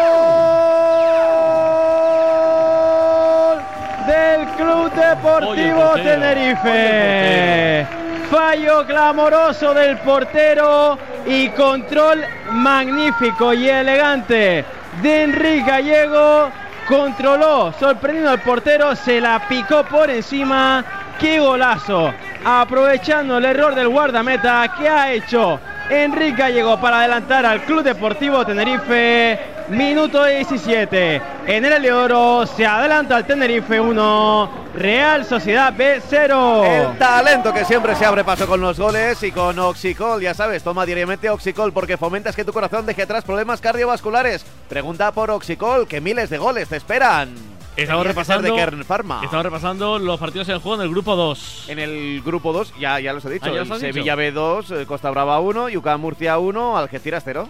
del Club Deportivo Oye, Tenerife. Fallo clamoroso del portero y control magnífico y elegante de Enrique Gallego. Controló, sorprendiendo al portero, se la picó por encima. ¡Qué golazo! Aprovechando el error del guardameta, que ha hecho Enrique Gallego para adelantar al Club Deportivo Tenerife. Minuto diecisiete. En el Heliodoro se adelanta al Tenerife uno, Real Sociedad B cero. El talento que siempre se abre paso con los goles y con Oxicol, ya sabes, toma diariamente Oxicol porque fomentas que tu corazón deje atrás problemas cardiovasculares. Pregunta por Oxicol, que miles de goles te esperan. Estamos repasando, de Kern Pharma. estamos repasando los partidos en juego en el grupo dos. En el grupo dos, ya, ya los he dicho. Ah, ¿ya los has Sevilla dicho? B dos, Costa Brava uno, UCAM Murcia uno, Algeciras cero.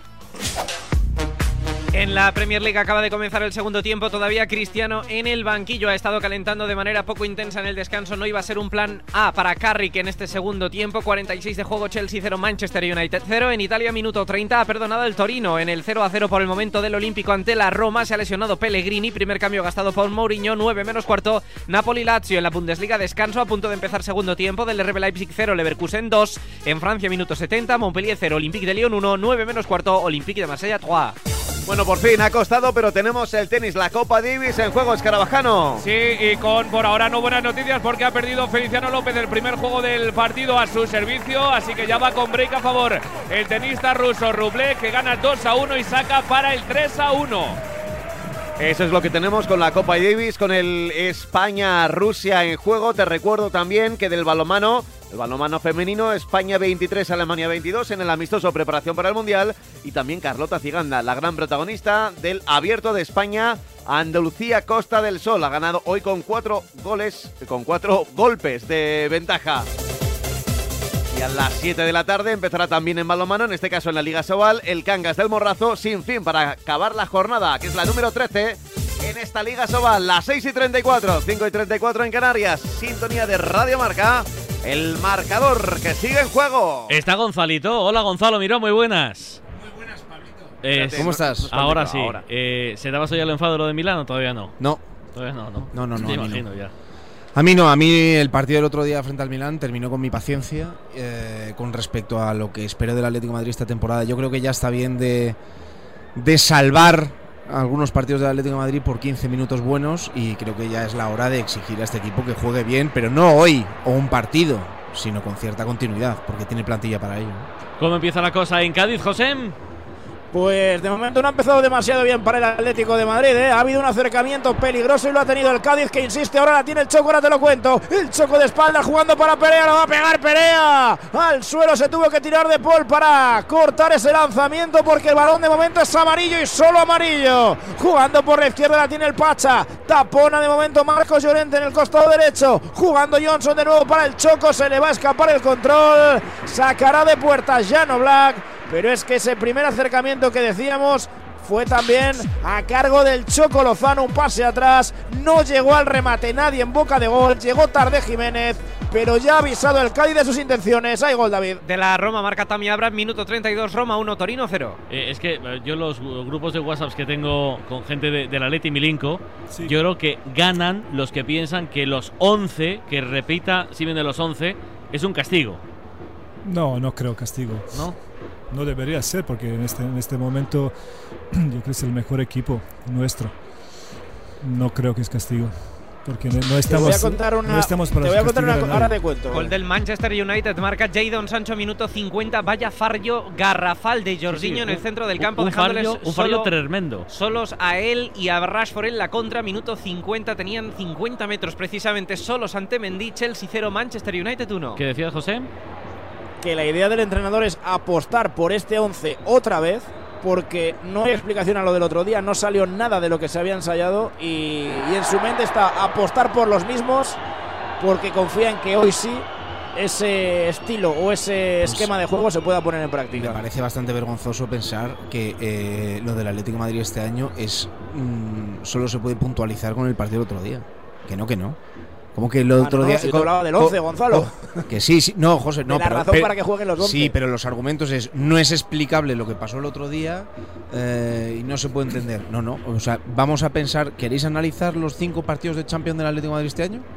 En la Premier League acaba de comenzar el segundo tiempo, todavía Cristiano en el banquillo, ha estado calentando de manera poco intensa en el descanso, no iba a ser un plan A para Carrick en este segundo tiempo. Cuarenta y seis de juego, Chelsea cero, Manchester United cero. En Italia, minuto treinta, ha perdonado el Torino en el cero a cero por el momento del Olímpico ante la Roma. Se ha lesionado Pellegrini, primer cambio gastado por Mourinho. Nueve menos cuarto, Napoli-Lazio. En la Bundesliga, descanso, a punto de empezar segundo tiempo, del R B Leipzig cero, Leverkusen dos. En Francia, minuto setenta, Montpellier cero, Olympique de Lyon uno. Nueve menos cuarto, Olympique de Marsella tres. Bueno, por fin ha costado, pero tenemos el tenis, la Copa Davis en juego, Escarabajano. Sí, y con por ahora no buenas noticias porque ha perdido Feliciano López el primer juego del partido a su servicio, así que ya va con break a favor el tenista ruso Rublev, que gana dos a uno y saca para el tres a uno. Eso es lo que tenemos con la Copa Davis, con el España-Rusia en juego. Te recuerdo también que del balonmano, el balonmano femenino, España veintitrés, Alemania veintidós en el amistoso preparación para el Mundial. Y también Carlota Ciganda, la gran protagonista del Abierto de España, Andalucía Costa del Sol. Ha ganado hoy con cuatro goles, con cuatro golpes de ventaja. Y a las siete de la tarde empezará también en balonmano, en este caso en la Liga Sobal, el Cangas del Morrazo, sin fin para acabar la jornada, que es la número trece en esta Liga Sobal. Las seis y treinta y cuatro, cinco y treinta y cuatro en Canarias, sintonía de Radio Marca, el marcador que sigue en juego. Está Gonzalito. Hola, Gonzalo Miró, muy buenas. Muy buenas, Pablito. Eh, ¿Cómo estás? Ahora sí. Ahora. Eh, ¿Se te ha pasado ya el enfado de lo de Milán o todavía no? No. Todavía no, ¿no? No, no, no. Te no, imagino no. ya. A mí no, a mí el partido del otro día frente al Milán terminó con mi paciencia eh, con respecto a lo que espero del Atlético de Madrid esta temporada. Yo creo que ya está bien de, de salvar algunos partidos del Atlético de Madrid por quince minutos buenos, y creo que ya es la hora de exigir a este equipo que juegue bien, pero no hoy o un partido, sino con cierta continuidad, porque tiene plantilla para ello. ¿Cómo empieza la cosa en Cádiz, José? Pues de momento no ha empezado demasiado bien para el Atlético de Madrid, ¿eh? Ha habido un acercamiento peligroso y lo ha tenido el Cádiz, que insiste, ahora la tiene el Choco, ahora te lo cuento. El Choco de espalda jugando para Perea, lo va a pegar Perea. Al suelo se tuvo que tirar de Paul para cortar ese lanzamiento, porque el balón de momento es amarillo y solo amarillo. Jugando por la izquierda la tiene el Pacha, tapona de momento Marcos Llorente en el costado derecho. Jugando Johnson de nuevo para el Choco, se le va a escapar el control. Sacará de puertas Jan Oblak. Pero es que ese primer acercamiento que decíamos fue también a cargo del Choco Lozano, un pase atrás, no llegó al remate nadie en boca de gol, llegó tarde Jiménez, pero ya ha avisado el Cádiz de sus intenciones. Hay gol, David. De la Roma marca Tammy Abraham, minuto treinta y dos, Roma uno, Torino cero. Eh, es que eh, yo los grupos de WhatsApp que tengo con gente de, de la Leti Milinko, sí. Yo creo que ganan los que piensan que los once, que repita si viene los once, es un castigo. No, no creo castigo. ¿No? No debería ser, porque en este, en este momento yo creo que es el mejor equipo nuestro. No creo que es castigo, porque no, no estamos, te voy a contar una, no estamos para te voy a contar una, ahora te cuento. Gol del Manchester United, marca Jadon Sancho, minuto cincuenta. Vaya fallo garrafal de Jorginho, sí, sí, en el centro del campo, un dejándoles fallo, un fallo solo, tremendo. solos a él y a Rashford en la contra. Minuto cincuenta, tenían cincuenta metros precisamente solos ante Mendy. Chelsea cero, Manchester United uno. ¿Qué decías, José? Que la idea del entrenador es apostar por este once otra vez, porque no hay explicación a lo del otro día, no salió nada de lo que se había ensayado, y, y en su mente está apostar por los mismos, porque confía en que hoy sí ese estilo o ese esquema de juego se pueda poner en práctica. Me parece bastante vergonzoso pensar que eh, lo del Atlético de Madrid este año es mmm, solo se puede puntualizar con el partido del otro día. Que no, que no. Como que el otro ah, no, día. Si tú hablabas del once, Gonzalo. Que sí, sí. No, José, no. De la pero, razón pero, para que jueguen los once. Sí, pero los argumentos es. No es explicable lo que pasó el otro día eh, y no se puede entender. No, no. O sea, vamos a pensar. ¿Queréis analizar los cinco partidos de Champions del Atlético de Madrid este año?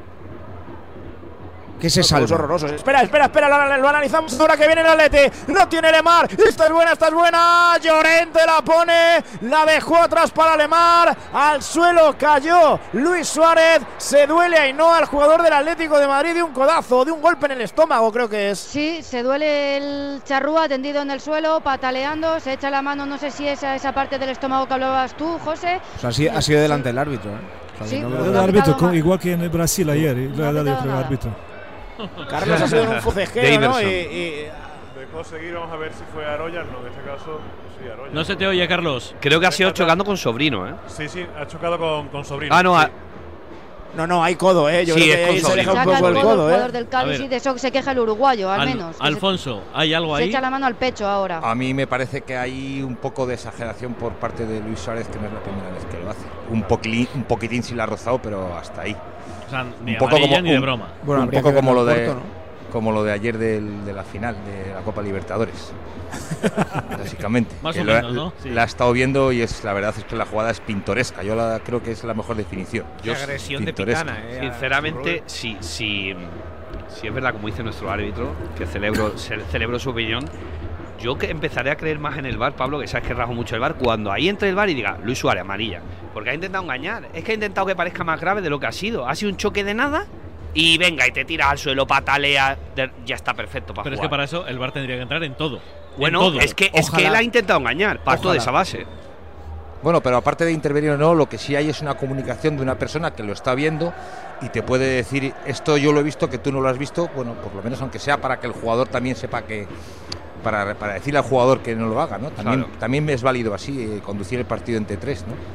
¿Qué se salva? Horrorosos. Espera, espera, espera, lo, lo analizamos ahora que viene el Atleti. No tiene Lemar. Esta es buena, esta es buena. Llorente la pone, la dejó atrás para Lemar. Al suelo cayó Luis Suárez. Se duele Ainhoa, el jugador del Atlético de Madrid, de un codazo, de un golpe en el estómago, creo que es. Sí, se duele el charrúa tendido en el suelo, pataleando. Se echa la mano, no sé si es a esa parte del estómago que hablabas tú, José. O sea, sí, ha sido delante del árbitro, ¿eh? O sea, sí, no el árbitro, con, igual que en el Brasil ayer, y lo ha dado el árbitro. Carlos ha sido en un forcejeo, ¿no? Y, y... Dejó seguir, vamos a ver si fue Aroyas, no, en este caso, sí, Aroyas. No se te oye, Carlos. Creo que ha sido chocando con Sobrino, ¿eh? Sí, sí, ha chocado con, con Sobrino. Ah, no, sí. a... no, no, hay codo, ¿eh? Yo sí, creo que ahí se deja un poco el codo, el ¿eh? jugador del Cádiz, y de eso se queja el uruguayo, al, al menos. Alfonso, ¿hay algo se ahí? Se echa la mano al pecho ahora. A mí me parece que hay un poco de exageración por parte de Luis Suárez, que no es la primera vez que lo hace. Un poquitín, un poquitín sí la ha rozado, pero hasta ahí. O sea, ni un poco como, ni de un, broma. Bueno, un poco como lo de... Corto, ¿no? Como lo de ayer del, de la final de la Copa Libertadores. Básicamente. Más o menos, ¿no? Sí. La he estado viendo y es la verdad es que la jugada es pintoresca. Yo la, creo que es la mejor definición. Qué Yo agresión de Pitana, eh. Sinceramente, si, si, si es verdad, como dice nuestro árbitro, que celebro, celebro su opinión, yo que empezaré a creer más en el V A R, Pablo, que sabes que rajo mucho el V A R, cuando ahí entre el V A R y diga Luis Suárez, amarilla. Porque ha intentado engañar. Es que ha intentado que parezca más grave de lo que ha sido. Ha sido un choque de nada. Y venga, y te tiras al suelo, patalea, de, ya está perfecto para Pero jugar. es que para eso el V A R tendría que entrar en todo. Bueno, en todo. Es, que, es que él ha intentado engañar, parto de esa base. Bueno, pero aparte de intervenir o no, lo que sí hay es una comunicación de una persona que lo está viendo y te puede decir, esto yo lo he visto, que tú no lo has visto, bueno, por lo menos aunque sea para que el jugador también sepa que... Para, para decirle al jugador que no lo haga, ¿no? También, claro. También es válido así, eh, conducir el partido entre tres, ¿no?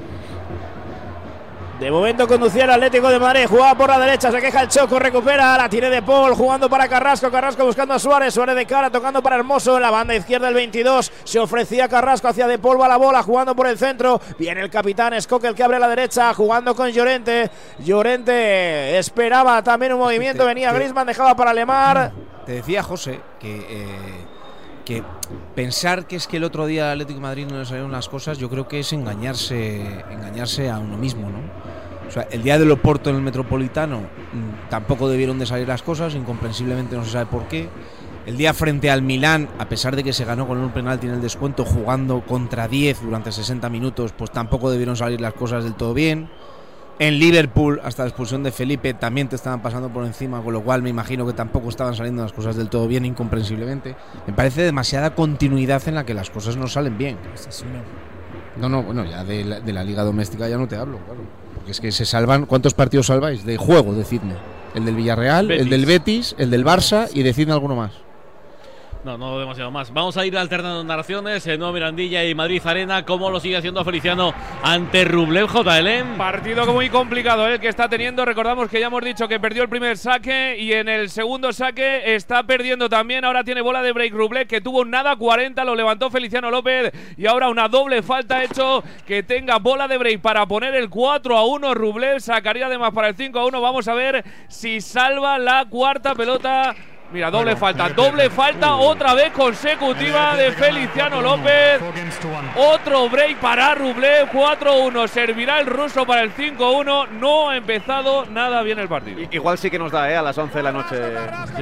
De momento conducía el Atlético de Madrid, jugaba por la derecha, se queja el Choco, recupera, la tiene de Paul, jugando para Carrasco, Carrasco buscando a Suárez, Suárez de cara, tocando para Hermoso, en la banda izquierda el veintidós, se ofrecía Carrasco hacia de Paul, va la bola, jugando por el centro, viene el capitán Escoque, el que abre a la derecha, jugando con Llorente, Llorente esperaba también un movimiento, te, venía te, Griezmann, dejaba para Lemar. Te decía José que... Eh... que pensar que es que el otro día al Atlético de Madrid no le salieron las cosas, yo creo que es engañarse engañarse a uno mismo, ¿no? O sea, el día del Oporto en el Metropolitano mmm, tampoco debieron de salir las cosas, incomprensiblemente no se sabe por qué. El día frente al Milán, a pesar de que se ganó con un penalti en el descuento, jugando contra diez durante sesenta minutos, pues tampoco debieron salir las cosas del todo bien. En Liverpool, hasta la expulsión de Felipe, también te estaban pasando por encima, con lo cual me imagino que tampoco estaban saliendo las cosas del todo bien, incomprensiblemente. Me parece demasiada continuidad en la que las cosas no salen bien. No, no, bueno, ya de la, de la liga doméstica ya no te hablo, claro. Porque es que se salvan, ¿cuántos partidos salváis? De juego, decidme. El del Villarreal, Betis. El del Betis, el del Barça y decidme alguno más. No, no demasiado más. Vamos a ir alternando narraciones. El nuevo Mirandilla y Madrid Arena. ¿Cómo lo sigue haciendo Feliciano ante Rublev, J L? Partido muy complicado el que está teniendo. Recordamos que ya hemos dicho que perdió el primer saque y en el segundo saque está perdiendo también. Ahora tiene bola de break Rublev, que tuvo un nada cuarenta, lo levantó Feliciano López y ahora una doble falta ha hecho que tenga bola de break para poner el cuatro a uno. Rublev sacaría además para el cinco a uno. Vamos a ver si salva la cuarta pelota. Mira, doble bueno, falta, doble falta, otra vez consecutiva de Feliciano López. Otro break para Rublev, cuatro a uno. Servirá el ruso para el cinco a uno. No ha empezado nada bien el partido. Igual sí que nos da, ¿eh? A las once de la noche. Sí.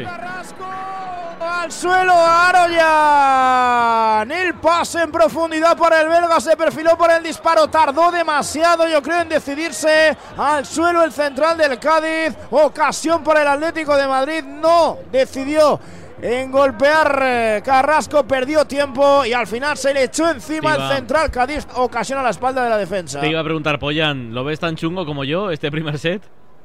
Al suelo Aroyan. El pase en profundidad para el belga. Se perfiló para el disparo. Tardó demasiado, yo creo, en decidirse. Al suelo el central del Cádiz. Ocasión para el Atlético de Madrid. No decidió en golpear. Carrasco perdió tiempo y al final se le echó encima el central. Cádiz ocasiona la espalda de la defensa. Te iba a preguntar, Pollán, ¿lo ves tan chungo como yo este primer set?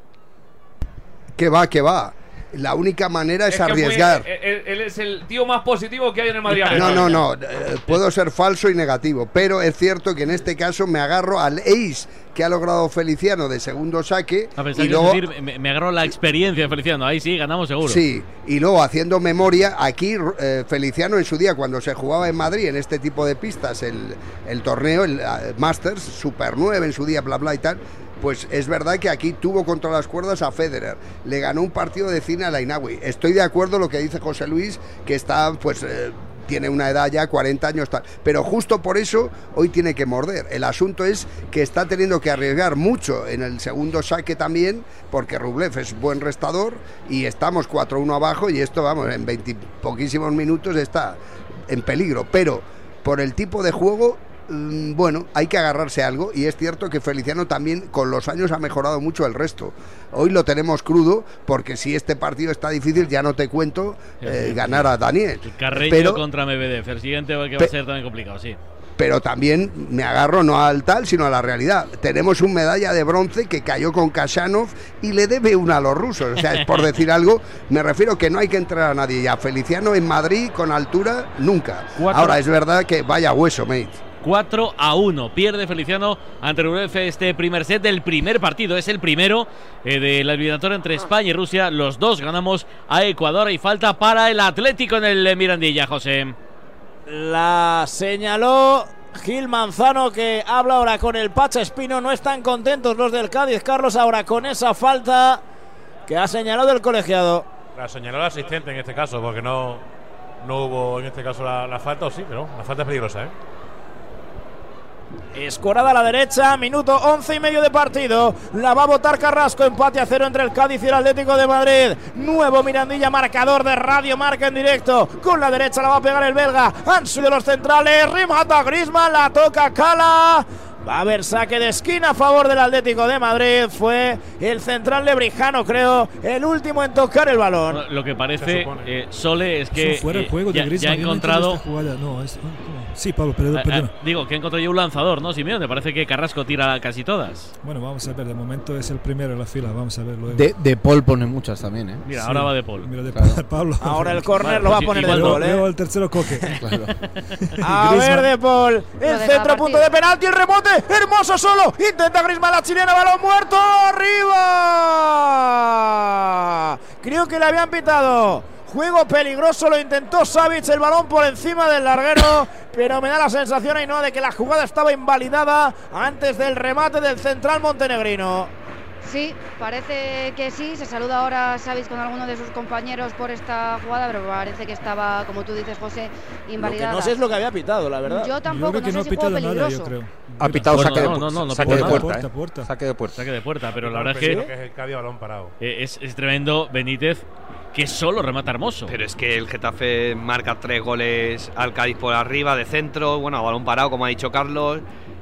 Que va, que va. La única manera es, es arriesgar. Muy, él, él es el tío más positivo que hay en el Madrid. No, no, no. Eh, puedo ser falso y negativo, pero es cierto que en este caso me agarro al ace que ha logrado Feliciano de segundo saque. A pesar y luego, decir, me, me agarro la experiencia de Feliciano. Ahí sí, ganamos seguro. Sí, y luego haciendo memoria, aquí eh, Feliciano en su día, cuando se jugaba en Madrid en este tipo de pistas, el, el torneo, el uh, Masters, Super nueve en su día, bla, bla y tal. Pues es verdad que aquí tuvo contra las cuerdas a Federer, le ganó un partido de cine a Lainawi. Estoy de acuerdo con lo que dice José Luis, que está, pues, eh, tiene una edad ya, cuarenta años, tal. Pero justo por eso hoy tiene que morder. El asunto es que está teniendo que arriesgar mucho en el segundo saque también, porque Rublev es buen restador y estamos cuatro a uno abajo y esto, vamos, en veinte poquísimos minutos está en peligro. Pero por el tipo de juego, bueno, hay que agarrarse a algo y es cierto que Feliciano también con los años ha mejorado mucho el resto. Hoy lo tenemos crudo porque si este partido está difícil ya no te cuento eh, ganar a Daniel. El Carreño pero, contra Medvedev, el siguiente que va a ser también complicado, sí. Pero también me agarro no al tal sino a la realidad. Tenemos un medalla de bronce que cayó con Khachanov y le debe una a los rusos. O sea, es por decir algo, me refiero que no hay que entrar a nadie. Y a Feliciano en Madrid con altura, nunca. Cuatro. Ahora es verdad que vaya hueso, mate. cuatro a uno. Pierde Feliciano ante Rublev este primer set del primer partido. Es el primero eh, de la eliminatoria entre España y Rusia. Los dos ganamos a Ecuador y falta para el Atlético en el Mirandilla, José. La señaló Gil Manzano, que habla ahora con el Pacha Espino. No están contentos los del Cádiz, Carlos, ahora con esa falta que ha señalado el colegiado. La señaló el asistente en este caso, porque no, no hubo en este caso la, la falta, o sí, pero la falta es peligrosa, ¿eh? Escorada a la derecha, minuto once y medio de partido. La va a votar Carrasco. Empate a cero entre el Cádiz y el Atlético de Madrid. Nuevo Mirandilla, marcador de Radio Marca en directo. Con la derecha la va a pegar el belga. Han subido los centrales. Remata Griezmann, la toca Cala. Va a haber saque de esquina a favor del Atlético de Madrid. Fue el central lebrijano, creo, el último en tocar el balón. Lo que parece, eh, Sole, es que fuera el juego eh, de ya, Griezmann, ya ha encontrado. No, es, sí, Pablo, perdón, a, perdona. A, digo, que ha encontrado ya un lanzador, ¿no, Simeone? Parece que Carrasco tira casi todas. Bueno, vamos a ver, de momento es el primero en la fila, vamos a ver luego. De, de Paul pone muchas también, ¿eh? Mira, sí, ahora va de Paul. Mira, de claro. Pablo. Ahora el córner vale, lo va a poner de Paul, ¿eh? Luego el tercero coque. Claro. A ver, de Paul. El centro, punto de penalti, el rebote. Hermoso solo. Intenta Griezmann, la chilena, balón muerto. ¡Arriba! Creo que le habían pitado juego peligroso, lo intentó Savic, el balón por encima del larguero, pero me da la sensación ahí no de que la jugada estaba invalidada antes del remate del central montenegrino. Sí, parece que sí. Se saluda ahora Savic con alguno de sus compañeros por esta jugada, pero parece que estaba, como tú dices, José, invalidada. Lo que no sé es lo que había pitado, la verdad. Yo tampoco, yo creo que no, no sé ha si juego pitado nada, peligroso. yo creo. Ha pitado Bueno, saque, no, de, no, no, no, saque de puerta, puerta, puerta, ¿eh? puerta. Saque de puerta. Saque de puerta, pero la No, verdad pero es yo que creo que es el Cádiz balón parado. eh, es, es tremendo Benítez, que solo remata Hermoso. Pero es que el Getafe marca tres goles al Cádiz por arriba, de centro, bueno, a balón parado, como ha dicho Carlos.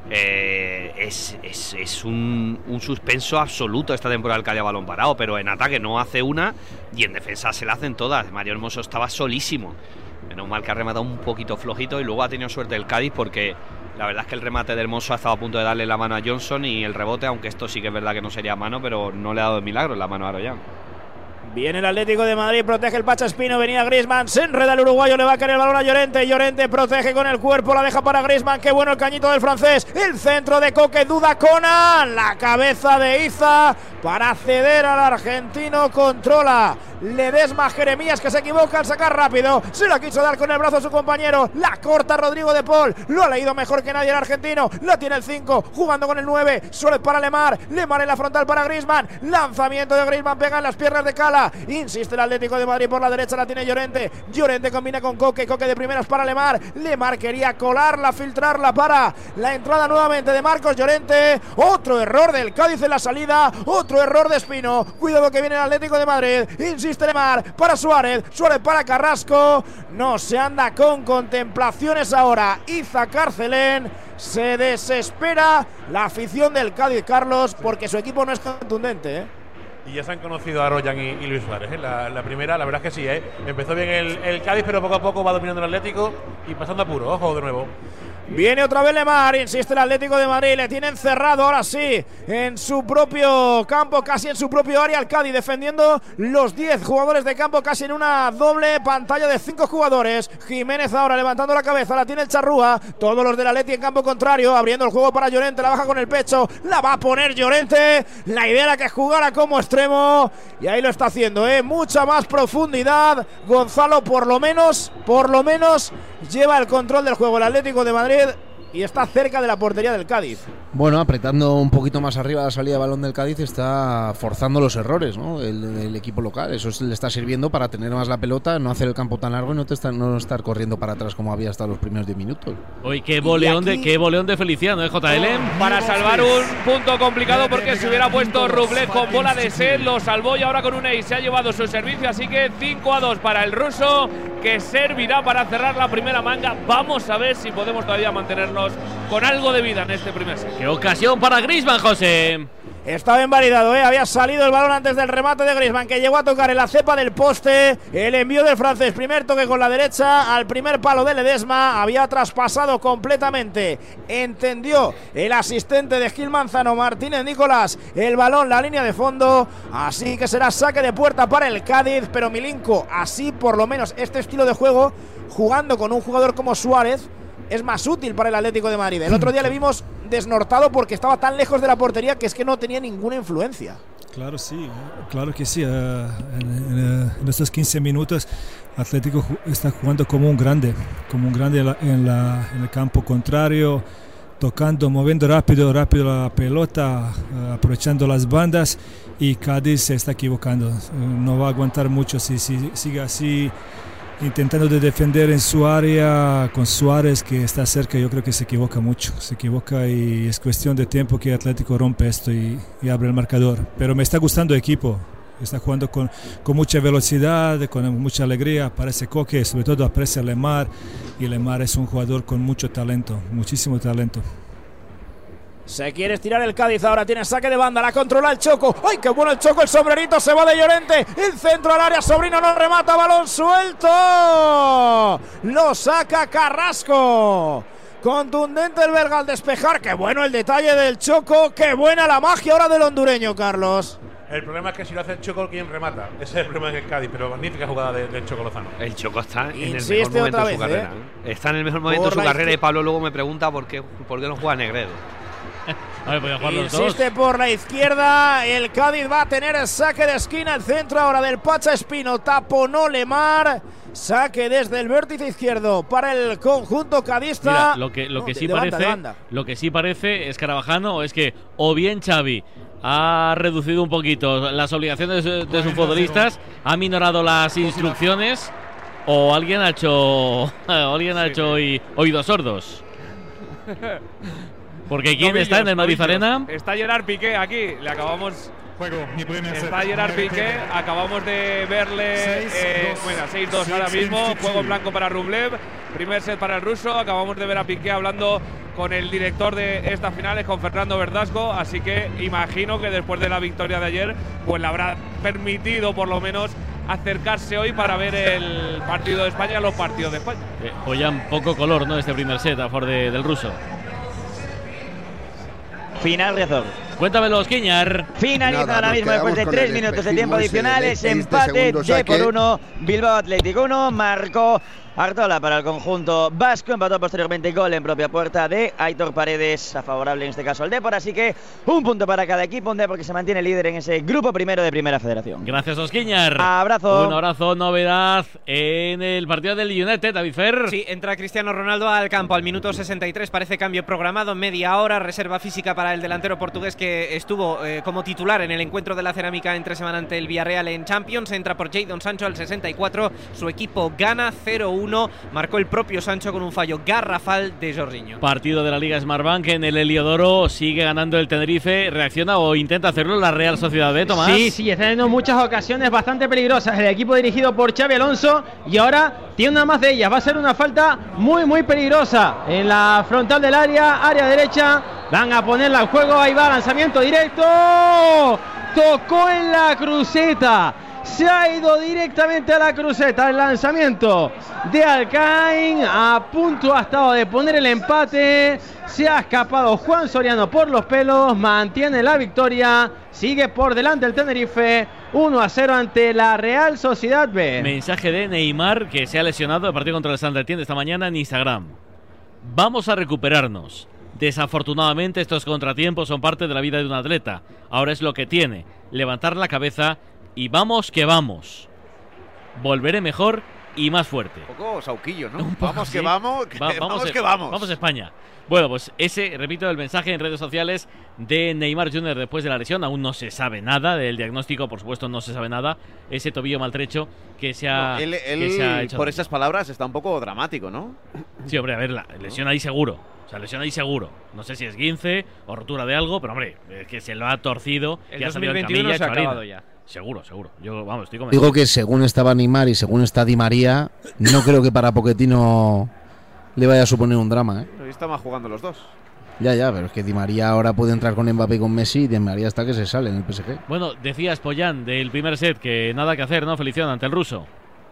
Eh, es es, es un, un suspenso absoluto esta temporada del Cádiz a balón parado, pero en ataque no hace una y en defensa se la hacen todas. Mario Hermoso estaba solísimo. Menos mal que ha rematado un poquito flojito y luego ha tenido suerte el Cádiz, porque la verdad es que el remate de Hermoso ha estado a punto de darle la mano a Johnson, y el rebote, aunque esto sí que es verdad que no sería mano, pero no le ha dado de milagro la mano a Arroyán. Viene el Atlético de Madrid, protege el Pacha Espino, venía Griezmann, se enreda el uruguayo, le va a caer el balón a Llorente, Llorente protege con el cuerpo, la deja para Griezmann, qué bueno el cañito del francés, el centro de Coque, duda Conan, la cabeza de Iza para ceder al argentino, controla Ledesma, Jeremías que se equivoca al sacar rápido, se la quiso dar con el brazo a su compañero, la corta Rodrigo de Paul, lo ha leído mejor que nadie el argentino, la tiene el cinco, jugando con el nueve, Suárez para Lemar, Lemar en la frontal para Griezmann, lanzamiento de Griezmann, pega en las piernas de Cala, insiste el Atlético de Madrid por la derecha, la tiene Llorente, Llorente combina con Coque, Coque de primeras para Lemar, Lemar quería colarla, filtrarla para la entrada nuevamente de Marcos Llorente, otro error del Cádiz en la salida, otro error de Espino, cuidado que viene el Atlético de Madrid, insiste Lemar para Suárez, Suárez para Carrasco, no se anda con contemplaciones ahora, Iza Carcelén, se desespera la afición del Cádiz, Carlos, porque su equipo no es contundente, ¿eh? Y ya se han conocido a Arroyán y, y Luis Suárez, ¿eh? la, la primera, la verdad es que sí, ¿eh? Empezó bien el, el Cádiz, pero poco a poco va dominando el Atlético y pasando apuro. Ojo de nuevo. Viene otra vez Lemar, insiste el Atlético de Madrid, le tiene encerrado ahora sí en su propio campo, casi en su propio área, el Cádiz defendiendo los diez jugadores de campo, casi en una doble pantalla de cinco jugadores. Jiménez ahora levantando la cabeza, la tiene el Charrúa, todos los del Atleti en campo contrario, abriendo el juego para Llorente, la baja con el pecho, la va a poner Llorente, la idea era que jugara como extremo y ahí lo está haciendo, ¿eh? Mucha más profundidad, Gonzalo por lo menos, por lo menos lleva el control del juego el Atlético de Madrid y está cerca de la portería del Cádiz. Bueno, apretando un poquito más arriba la salida de balón del Cádiz, está forzando los errores, ¿no? El, el equipo local, eso le está sirviendo para tener más la pelota, no hacer el campo tan largo y no, te está, no estar corriendo para atrás como había hasta los primeros diez minutos. Hoy qué boleón, aquí... de, qué boleón de Feliciano, ¿eh, J L? Oh, para salvar un punto complicado, porque se hubiera puesto Rublev con bola de set, lo salvó y ahora con un ace se ha llevado su servicio, así que cinco a dos para el ruso, que servirá para cerrar la primera manga. Vamos a ver si podemos todavía mantenernos con algo de vida en este primer set. ¡Qué ocasión para Griezmann, José! Estaba invalidado, ¿eh? Había salido el balón antes del remate de Griezmann, que llegó a tocar en la cepa del poste. El envío del francés, primer toque con la derecha al primer palo de Ledesma, había traspasado completamente. Entendió el asistente de Gil Manzano, Martínez Nicolás, el balón, la línea de fondo. Así que será saque de puerta para el Cádiz, pero Milinko, así por lo menos este estilo de juego, jugando con un jugador como Suárez, es más útil para el Atlético de Madrid. El otro día le vimos desnortado porque estaba tan lejos de la portería que es que no tenía ninguna influencia. Claro, sí, claro que sí. Uh, en, en, en estos quince minutos, Atlético está jugando como un grande, como un grande en, la, en, la, en el campo contrario, tocando, moviendo rápido, rápido la pelota, uh, aprovechando las bandas, y Cádiz se está equivocando. Uh, no va a aguantar mucho si, si sigue así, intentando de defender en su área con Suárez, que está cerca. Yo creo que se equivoca mucho, se equivoca y es cuestión de tiempo que Atlético rompe esto y, y abre el marcador. Pero me está gustando el equipo, está jugando con, con mucha velocidad, con mucha alegría. Aparece Coque, sobre todo aparece Lemar, y Lemar es un jugador con mucho talento, muchísimo talento. Se quiere estirar el Cádiz, ahora tiene saque de banda, la controla el Choco. ¡Ay, qué bueno el Choco! El sombrerito se va de Llorente. El centro al área, Sobrino no remata, balón suelto. Lo saca Carrasco. Contundente el belga al despejar. ¡Qué bueno el detalle del Choco! ¡Qué buena la magia ahora del hondureño, Carlos! El problema es que si lo hace el Choco, ¿quién remata? Ese es el problema en el Cádiz, pero magnífica jugada del de Choco Lozano. El Choco está en Insiste el mejor momento otra de su vez, carrera. ¿eh? Está en el mejor momento Por de su la carrera izquier- y Pablo luego me pregunta por qué, por qué no juega Negredo. A ver, podía jugar los dos. Insiste por la izquierda. El Cádiz va a tener saque de esquina. El centro ahora del Pacha Espino. Taponó Lemar. Saque desde el vértice izquierdo para el conjunto cadista. Mira, lo que, lo no, que de, sí de parece, banda, de banda. lo que sí parece es Carabajano es que o bien Xavi ha reducido un poquito las obligaciones de, de sus futbolistas, ha minorado las instrucciones, o alguien ha hecho, o alguien ha hecho oí- oídos sordos. Porque ¿quién Novillos, está en el Madrid novillos. Arena? Está Gerard Piqué aquí. Le acabamos. Juego, mi primer set. Está Gerard Piqué. Acabamos de verle. Seis, Eh, dos. bueno, seis dos Sí, ahora sí, mismo. sí, sí. Juego en blanco para Rublev. Primer set para el ruso. Acabamos de ver a Piqué hablando con el director de estas finales, con Fernando Verdasco. Así que imagino que después de la victoria de ayer, pues le habrá permitido por lo menos acercarse hoy para ver el partido de España, los partidos de España. Eh, Boyan, poco color, ¿no? Este primer set a favor de- del ruso. Final, Riazor. Cuéntamelo, Quiñar. Finaliza Nada, ahora nos mismo después de quedamos con tres el minutos de espejismo tiempo ese de adicionales. este Empate segundo de saque. por uno. Bilbao Atlético uno. Marcó Artola para el conjunto vasco. Empató posteriormente gol en propia puerta de Aitor Paredes, a favorable en este caso al Depor. Así que un punto para cada equipo. Un Depor que se mantiene líder en ese grupo primero de Primera Federación. Gracias, Osquiñar. Abrazo. Un abrazo, novedad en el partido del United, David Fer. Sí, entra Cristiano Ronaldo al campo al minuto sesenta y tres. Parece cambio programado, media hora. Reserva física para el delantero portugués que estuvo eh, como titular en el encuentro de la Cerámica entre semana ante el Villarreal en Champions. Entra por Jadon Sancho al sesenta y cuatro. Su equipo gana cero uno. Marcó el propio Sancho con un fallo garrafal de Jorginho. Partido de la Liga Smartbank en el Heliodoro. Sigue ganando el Tenerife. ¿Reacciona o intenta hacerlo la Real Sociedad B, Tomás? Sí, sí, está teniendo muchas ocasiones bastante peligrosas el equipo dirigido por Xavi Alonso y ahora tiene una más de ellas. Va a ser una falta muy, muy peligrosa en la frontal del área, área derecha. Van a ponerla al juego, ahí va, lanzamiento directo. Tocó en la cruceta. Se ha ido directamente a la cruceta. El lanzamiento de Alcaín. A punto ha estado de poner el empate. Se ha escapado Juan Soriano por los pelos. Mantiene la victoria. Sigue por delante el Tenerife. uno a cero ante la Real Sociedad B. Mensaje de Neymar, que se ha lesionado el partido contra el Saint Etienne esta mañana en Instagram. Vamos a recuperarnos. Desafortunadamente estos contratiempos son parte de la vida de un atleta. Ahora es lo que tiene. Levantar la cabeza y vamos que vamos. Volveré mejor y más fuerte. Un poco sauquillo, ¿no? Un poco Vamos que así. vamos, que Va- vamos, eh, que vamos. Vamos a España. Bueno, pues ese, repito, el mensaje en redes sociales de Neymar junior después de la lesión. Aún no se sabe nada del diagnóstico, por supuesto no se sabe nada. Ese tobillo maltrecho que se ha, No, él, que él, se ha hecho. por esas palabras, está un poco dramático, ¿no? Sí, hombre, a ver, la lesión ahí seguro. O sea, lesión ahí seguro. No sé si es guince o rotura de algo, pero hombre, es que se lo ha torcido. El y ha salido dos mil en veintiuno camilla, se ha hecho harina. acabado ya. Seguro, seguro. Yo, vamos, estoy convencido. Digo que según estaba Neymar y según está Di María, no creo que para Pochettino le vaya a suponer un drama, ¿eh? Hoy estaban jugando los dos. Ya, ya, pero es que Di María ahora puede entrar con Mbappé y con Messi y Di María está que se sale en el P S G. Bueno, decías, Pollán, del primer set, que nada que hacer, ¿no? Feliciano ante el ruso.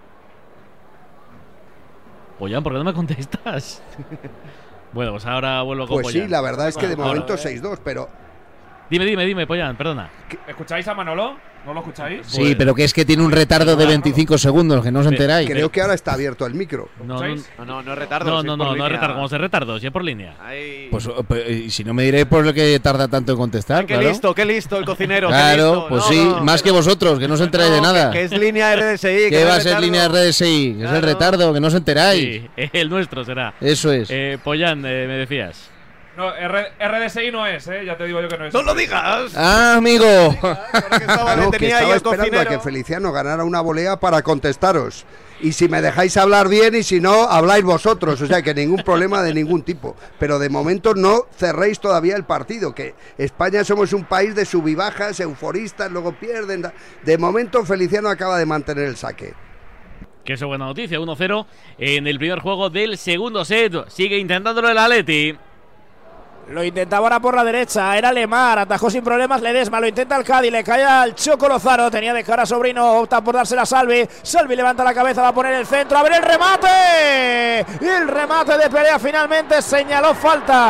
Pollán, ¿por qué no me contestas? Bueno, pues ahora vuelvo con Pues Pollán. sí, la verdad es que de Ahora. momento seis dos, pero Dime, dime, dime, Pollán, perdona. ¿Escucháis a Manolo? ¿No lo escucháis? Sí, pero que es que tiene un retardo de veinticinco segundos, que no os enteráis. creo que ahora está abierto el micro. No, no, No, no, no es retardo. no, sí, no, por no, no línea. es retardo, como se retardo, si es por línea. Ay, Pues eh, y si no me diréis por lo que tarda tanto en contestar, qué claro. listo, qué listo el cocinero. qué Claro, listo. pues No, sí, no, más que vosotros, que no os enteráis de no, nada. Que, que es línea R D S I. ¿Qué no va a es ser retardo. línea R D S I? Que es el Claro. retardo, que no os enteráis. Sí, el nuestro será. Eso es. Eh, Pollán, eh, me decías. No, R- RDSI no es, ¿eh? Ya te digo yo que no es. ¡No lo digas! Ah, amigo. Estaba, No, le que tenía ahí estaba el esperando a cocinero. que Feliciano ganara una volea para contestaros. Y si me dejáis hablar bien y si no, habláis vosotros. O sea, que ningún problema de ningún tipo. Pero de momento no cerréis todavía el partido. Que España somos un país de sub y bajas, euforistas, luego pierden. De momento Feliciano acaba de mantener el saque. Que eso es buena noticia, uno cero en el primer juego del segundo set. Sigue intentándolo el Atleti. Lo intentaba ahora por la derecha, era Lemar, atajó sin problemas Ledesma, lo intenta el Cádiz, le cae al Choco Lozano, tenía de cara a Sobrino, opta por dársela a Salvi, Salvi levanta la cabeza, va a poner el centro, a ver el remate, y el remate de Perea finalmente señaló falta,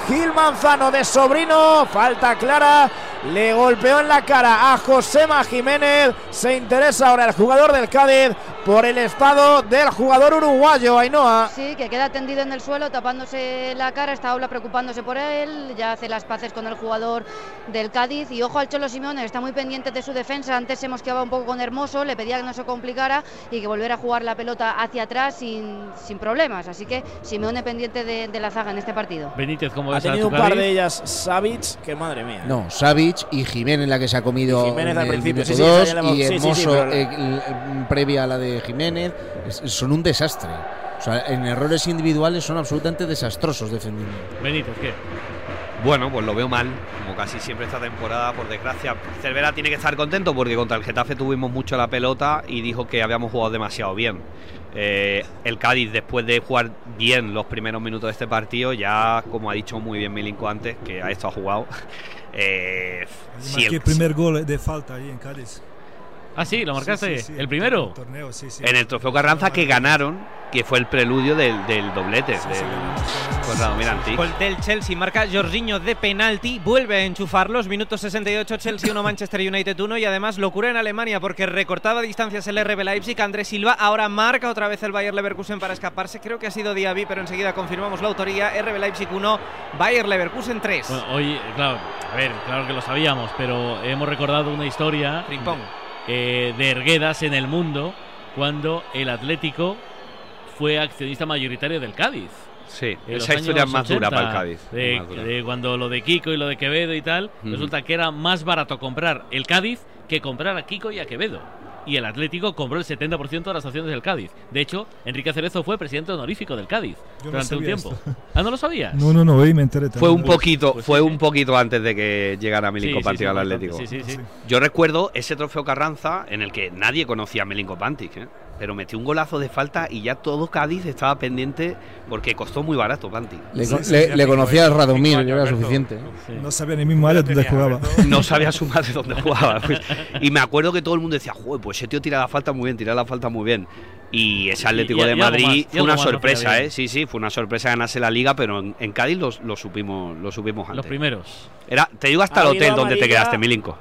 Gil Manzano de sobrino, falta clara, le golpeó en la cara a Josema Jiménez. Se interesa ahora el jugador del Cádiz por el estado del jugador uruguayo, Ainhoa. Sí, que queda tendido en el suelo tapándose la cara, está Ola preocupándose por él, ya hace las paces con el jugador del Cádiz y ojo al Cholo Simeone, está muy pendiente de su defensa. Antes se mosqueaba un poco con Hermoso, le pedía que no se complicara y que volviera a jugar la pelota hacia atrás sin, sin problemas, así que Simeone pendiente de, de la zaga en este partido. Benítez, ¿cómo ha ves tenido a tu un par Cádiz? de ellas Savic, que madre mía. No, Savic y Jiménez la que se ha comido Y Jiménez en al el principio, minuto sí, sí, dos, esa ya la hemos- y sí, sí, sí, Hermoso pero la- eh, el- el- previa a la de Jiménez. Es- son un desastre. O sea, en errores individuales son absolutamente desastrosos defendiendo. Benítez, ¿qué? Bueno, pues lo veo mal, como casi siempre esta temporada, por desgracia. Cervera tiene que estar contento porque contra el Getafe tuvimos mucho la pelota y dijo que habíamos jugado demasiado bien. Eh, el Cádiz, después de jugar bien los primeros minutos de este partido, ya, como ha dicho muy bien Milinko antes, que a esto ha jugado, eh, si Marqué el- el primer gol de falta ahí en Cádiz. Ah, sí, lo marcaste. Sí, sí, sí, ¿El primero? el torneo, sí, sí. en el Trofeo Carranza que ganaron, que fue el preludio del, del doblete del, contra Dominanti. Gol del Chelsea, marca Jorginho de penalti, vuelve a enchufarlos, minuto sesenta y ocho, Chelsea uno, Manchester United uno, y además locura en Alemania porque recortaba distancias el R B Leipzig. Andrés Silva ahora marca otra vez el Bayer Leverkusen para escaparse, creo que ha sido Diaby, pero enseguida confirmamos la autoría. R B Leipzig uno, Bayer Leverkusen tres. Bueno, hoy, claro, a ver, claro que lo sabíamos, pero hemos recordado una historia eh, de Erguedas en el mundo cuando el Atlético fue accionista mayoritario del Cádiz. Sí, En esa los historia es años más dura ochenta, para el Cádiz. De, Más dura. de cuando lo de Kiko y lo de Quevedo y tal, Ujú. resulta que era más barato comprar el Cádiz que comprar a Kiko y a Quevedo. Y el Atlético compró el setenta por ciento de las acciones del Cádiz. De hecho, Enrique Cerezo fue presidente honorífico del Cádiz Yo no durante un sabía tiempo. esto. Ah, ¿no lo sabías? No, no, no, hoy me enteré Fue también. un poquito, pues fue sí, un poquito antes de que llegara Milinko Sí, sí, Pantic sí, al bastante, Atlético. sí, sí, sí. Yo recuerdo ese trofeo Carranza en el que nadie conocía a Milinko Pantic, ¿eh? Pero metió un golazo de falta y ya todo Cádiz estaba pendiente porque costó muy barato Pantic. Le, le- le conocía a Radomir, era suficiente. No sabía ni mi madre dónde jugaba. No sabía su madre dónde jugaba. Pues. Y me acuerdo que todo el mundo decía, joder, pues ese tío tira la falta muy bien, tira la falta muy bien. Y ese Atlético Y- y- de y algo Madrid más, y fue algo una más no sorpresa, hacía ¿eh? bien. Sí, sí, fue una sorpresa ganarse la liga, pero en, en Cádiz lo, lo supimos lo supimos antes. Los primeros. Era, te digo hasta Ha el habido hotel donde te amarilla. quedaste, Milinko.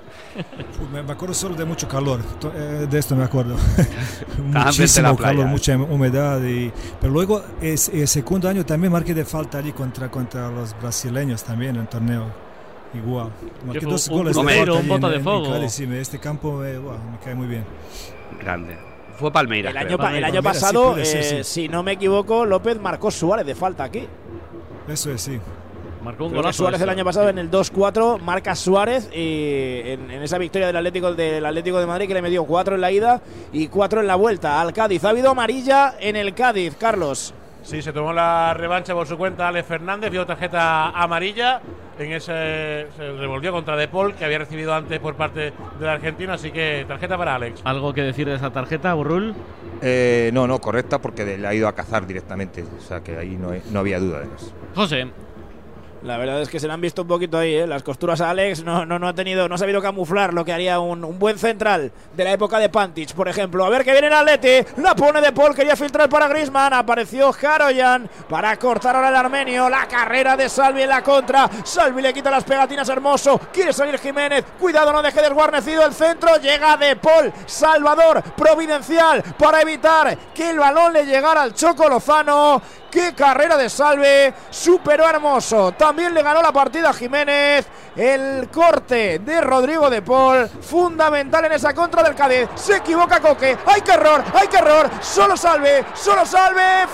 Uf, Me me acuerdo solo de mucho calor, to- eh, de esto me acuerdo. frente a la Muchísimo playa, calor, eh. mucha humedad. Y, pero luego, es, el segundo año también marqué de falta allí contra, contra los brasileños también en el torneo. Igual. Marqué fue dos un goles de crucero, falta un allí bota en- de en fuego. Cádiz, sí, me- este campo me, buah, me cae muy bien. Grande. Fue Palmeiras. El creo. año, pa- el año Palmeiras, sí, pasado, puede ser, eh, sí. si no me equivoco, López marcó Suárez de falta aquí. Eso es, sí. Marcó un Creo que golazo. Suárez el eso. año pasado en el dos cuatro marca Suárez y en, en esa victoria del Atlético del Atlético de Madrid que le metió cuatro en la ida y cuatro en la vuelta al Cádiz. Ha habido amarilla en el Cádiz, Carlos. Sí, se tomó la revancha por su cuenta Alex Fernández, vio tarjeta amarilla. En ese se revolvió contra De Paul, que había recibido antes por parte del argentino, así que tarjeta para Alex. ¿Algo que decir de esa tarjeta, Burrul? Eh, no, no, correcta porque le ha ido a cazar directamente. O sea que ahí no, no había duda de eso. José. La verdad es que se le han visto un poquito ahí, ¿eh? Las costuras a Alex no, no, no ha tenido, no ha sabido camuflar lo que haría un, un buen central de la época de Pantic, por ejemplo. A ver que viene el Atleti, la pone De Paul, quería filtrar para Griezmann, apareció Haroyan para cortar ahora el armenio, la carrera de Salvi en la contra, Salvi le quita las pegatinas, Hermoso, quiere salir Jiménez, cuidado, no deje desguarnecido el centro, llega De Paul, Salvador, providencial para evitar que el balón le llegara al Choco Lozano. ¡Qué carrera de Salve! Superó a Hermoso. También le ganó la partida a Jiménez. El corte de Rodrigo De Paul, fundamental en esa contra del Cádiz. Se equivoca Coque. ¡Ay, qué error! ¡Ay, qué error! ¡Solo Salve! ¡Solo Salve!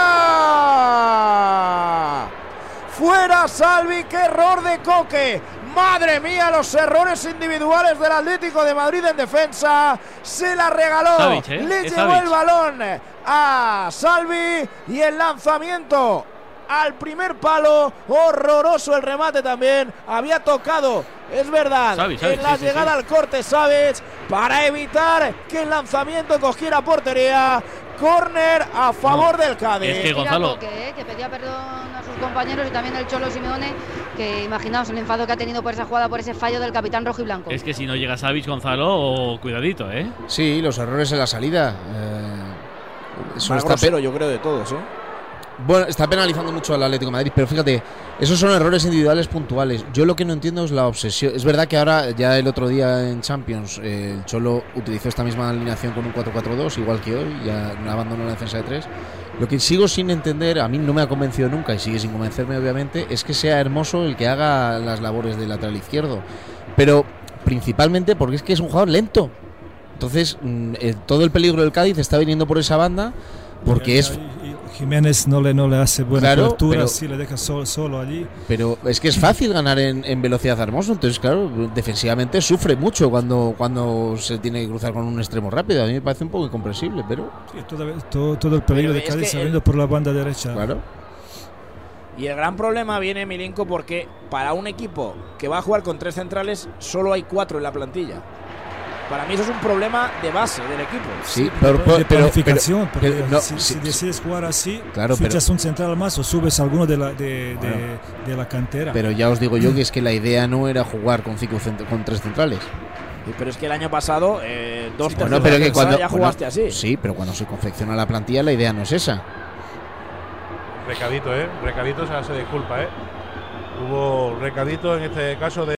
¡Fuera! ¡Fuera Salvi! ¡Qué error de Coque! ¡Madre mía! Los errores individuales del Atlético de Madrid en defensa. Se la regaló. Savic, ¿eh? Le Es llevó Savic. el balón a Salvi y el lanzamiento al primer palo. Horroroso el remate también. Había tocado, es verdad, Savic, Savic, en la sí, sí, llegada sí. al corte Savic para evitar que el lanzamiento cogiera portería. Córner a favor del Cádiz. Es que Mira Gonzalo. Coque, eh, que pedía perdón a sus compañeros y también el Cholo Simeone, que imaginaos el enfado que ha tenido por esa jugada, por ese fallo del capitán rojo y blanco. Es que si no llega Savic, Gonzalo, cuidadito, ¿eh? Sí, los errores en la salida. Eh, eso Más está pe- grosero, yo creo, de todos, ¿eh? Bueno, está penalizando mucho al Atlético de Madrid, pero fíjate, Esos son errores individuales puntuales. Yo lo que no entiendo es la obsesión. Es verdad que ahora, ya el otro día en Champions, eh, el Cholo utilizó esta misma alineación con un cuatro cuatro dos, igual que hoy, ya abandonó la defensa de tres. Lo que sigo sin entender, a mí no me ha convencido nunca y sigue sin convencerme obviamente, es que sea Hermoso el que haga las labores de lateral izquierdo. Pero principalmente porque es que es un jugador lento. Entonces, mm, eh, todo el peligro del Cádiz está viniendo por esa banda porque es... Jiménez no le, no le hace buena claro, cobertura, pero, sí le deja solo, solo allí. Pero es que es fácil ganar en, en velocidad a Hermoso, entonces claro, defensivamente sufre mucho cuando, cuando se tiene que cruzar con un extremo rápido. A mí me parece un poco incomprensible, pero... Sí, todo, todo, todo el peligro de Cádiz saliendo el... por la banda derecha. Claro. Y el gran problema viene, Milinko, porque para un equipo que va a jugar con tres centrales, solo hay cuatro en la plantilla. Para mí eso es un problema de base del equipo. Sí, pero, pero, de planificación, pero, pero, no, si, sí, si decides jugar así, claro, fichas pero, un central más o subes a alguno de la, de, bueno, de, de la cantera. Pero ya os digo yo que es que la idea no era jugar con, cinco, con tres centrales. Sí, pero es que el año pasado, eh, dos sí, bueno, pero que cuando, ya jugaste bueno, así. Sí, pero cuando se confecciona la plantilla la idea no es esa. Recadito, ¿eh? Recadito, se hace disculpa, ¿eh? Hubo recadito en este caso de...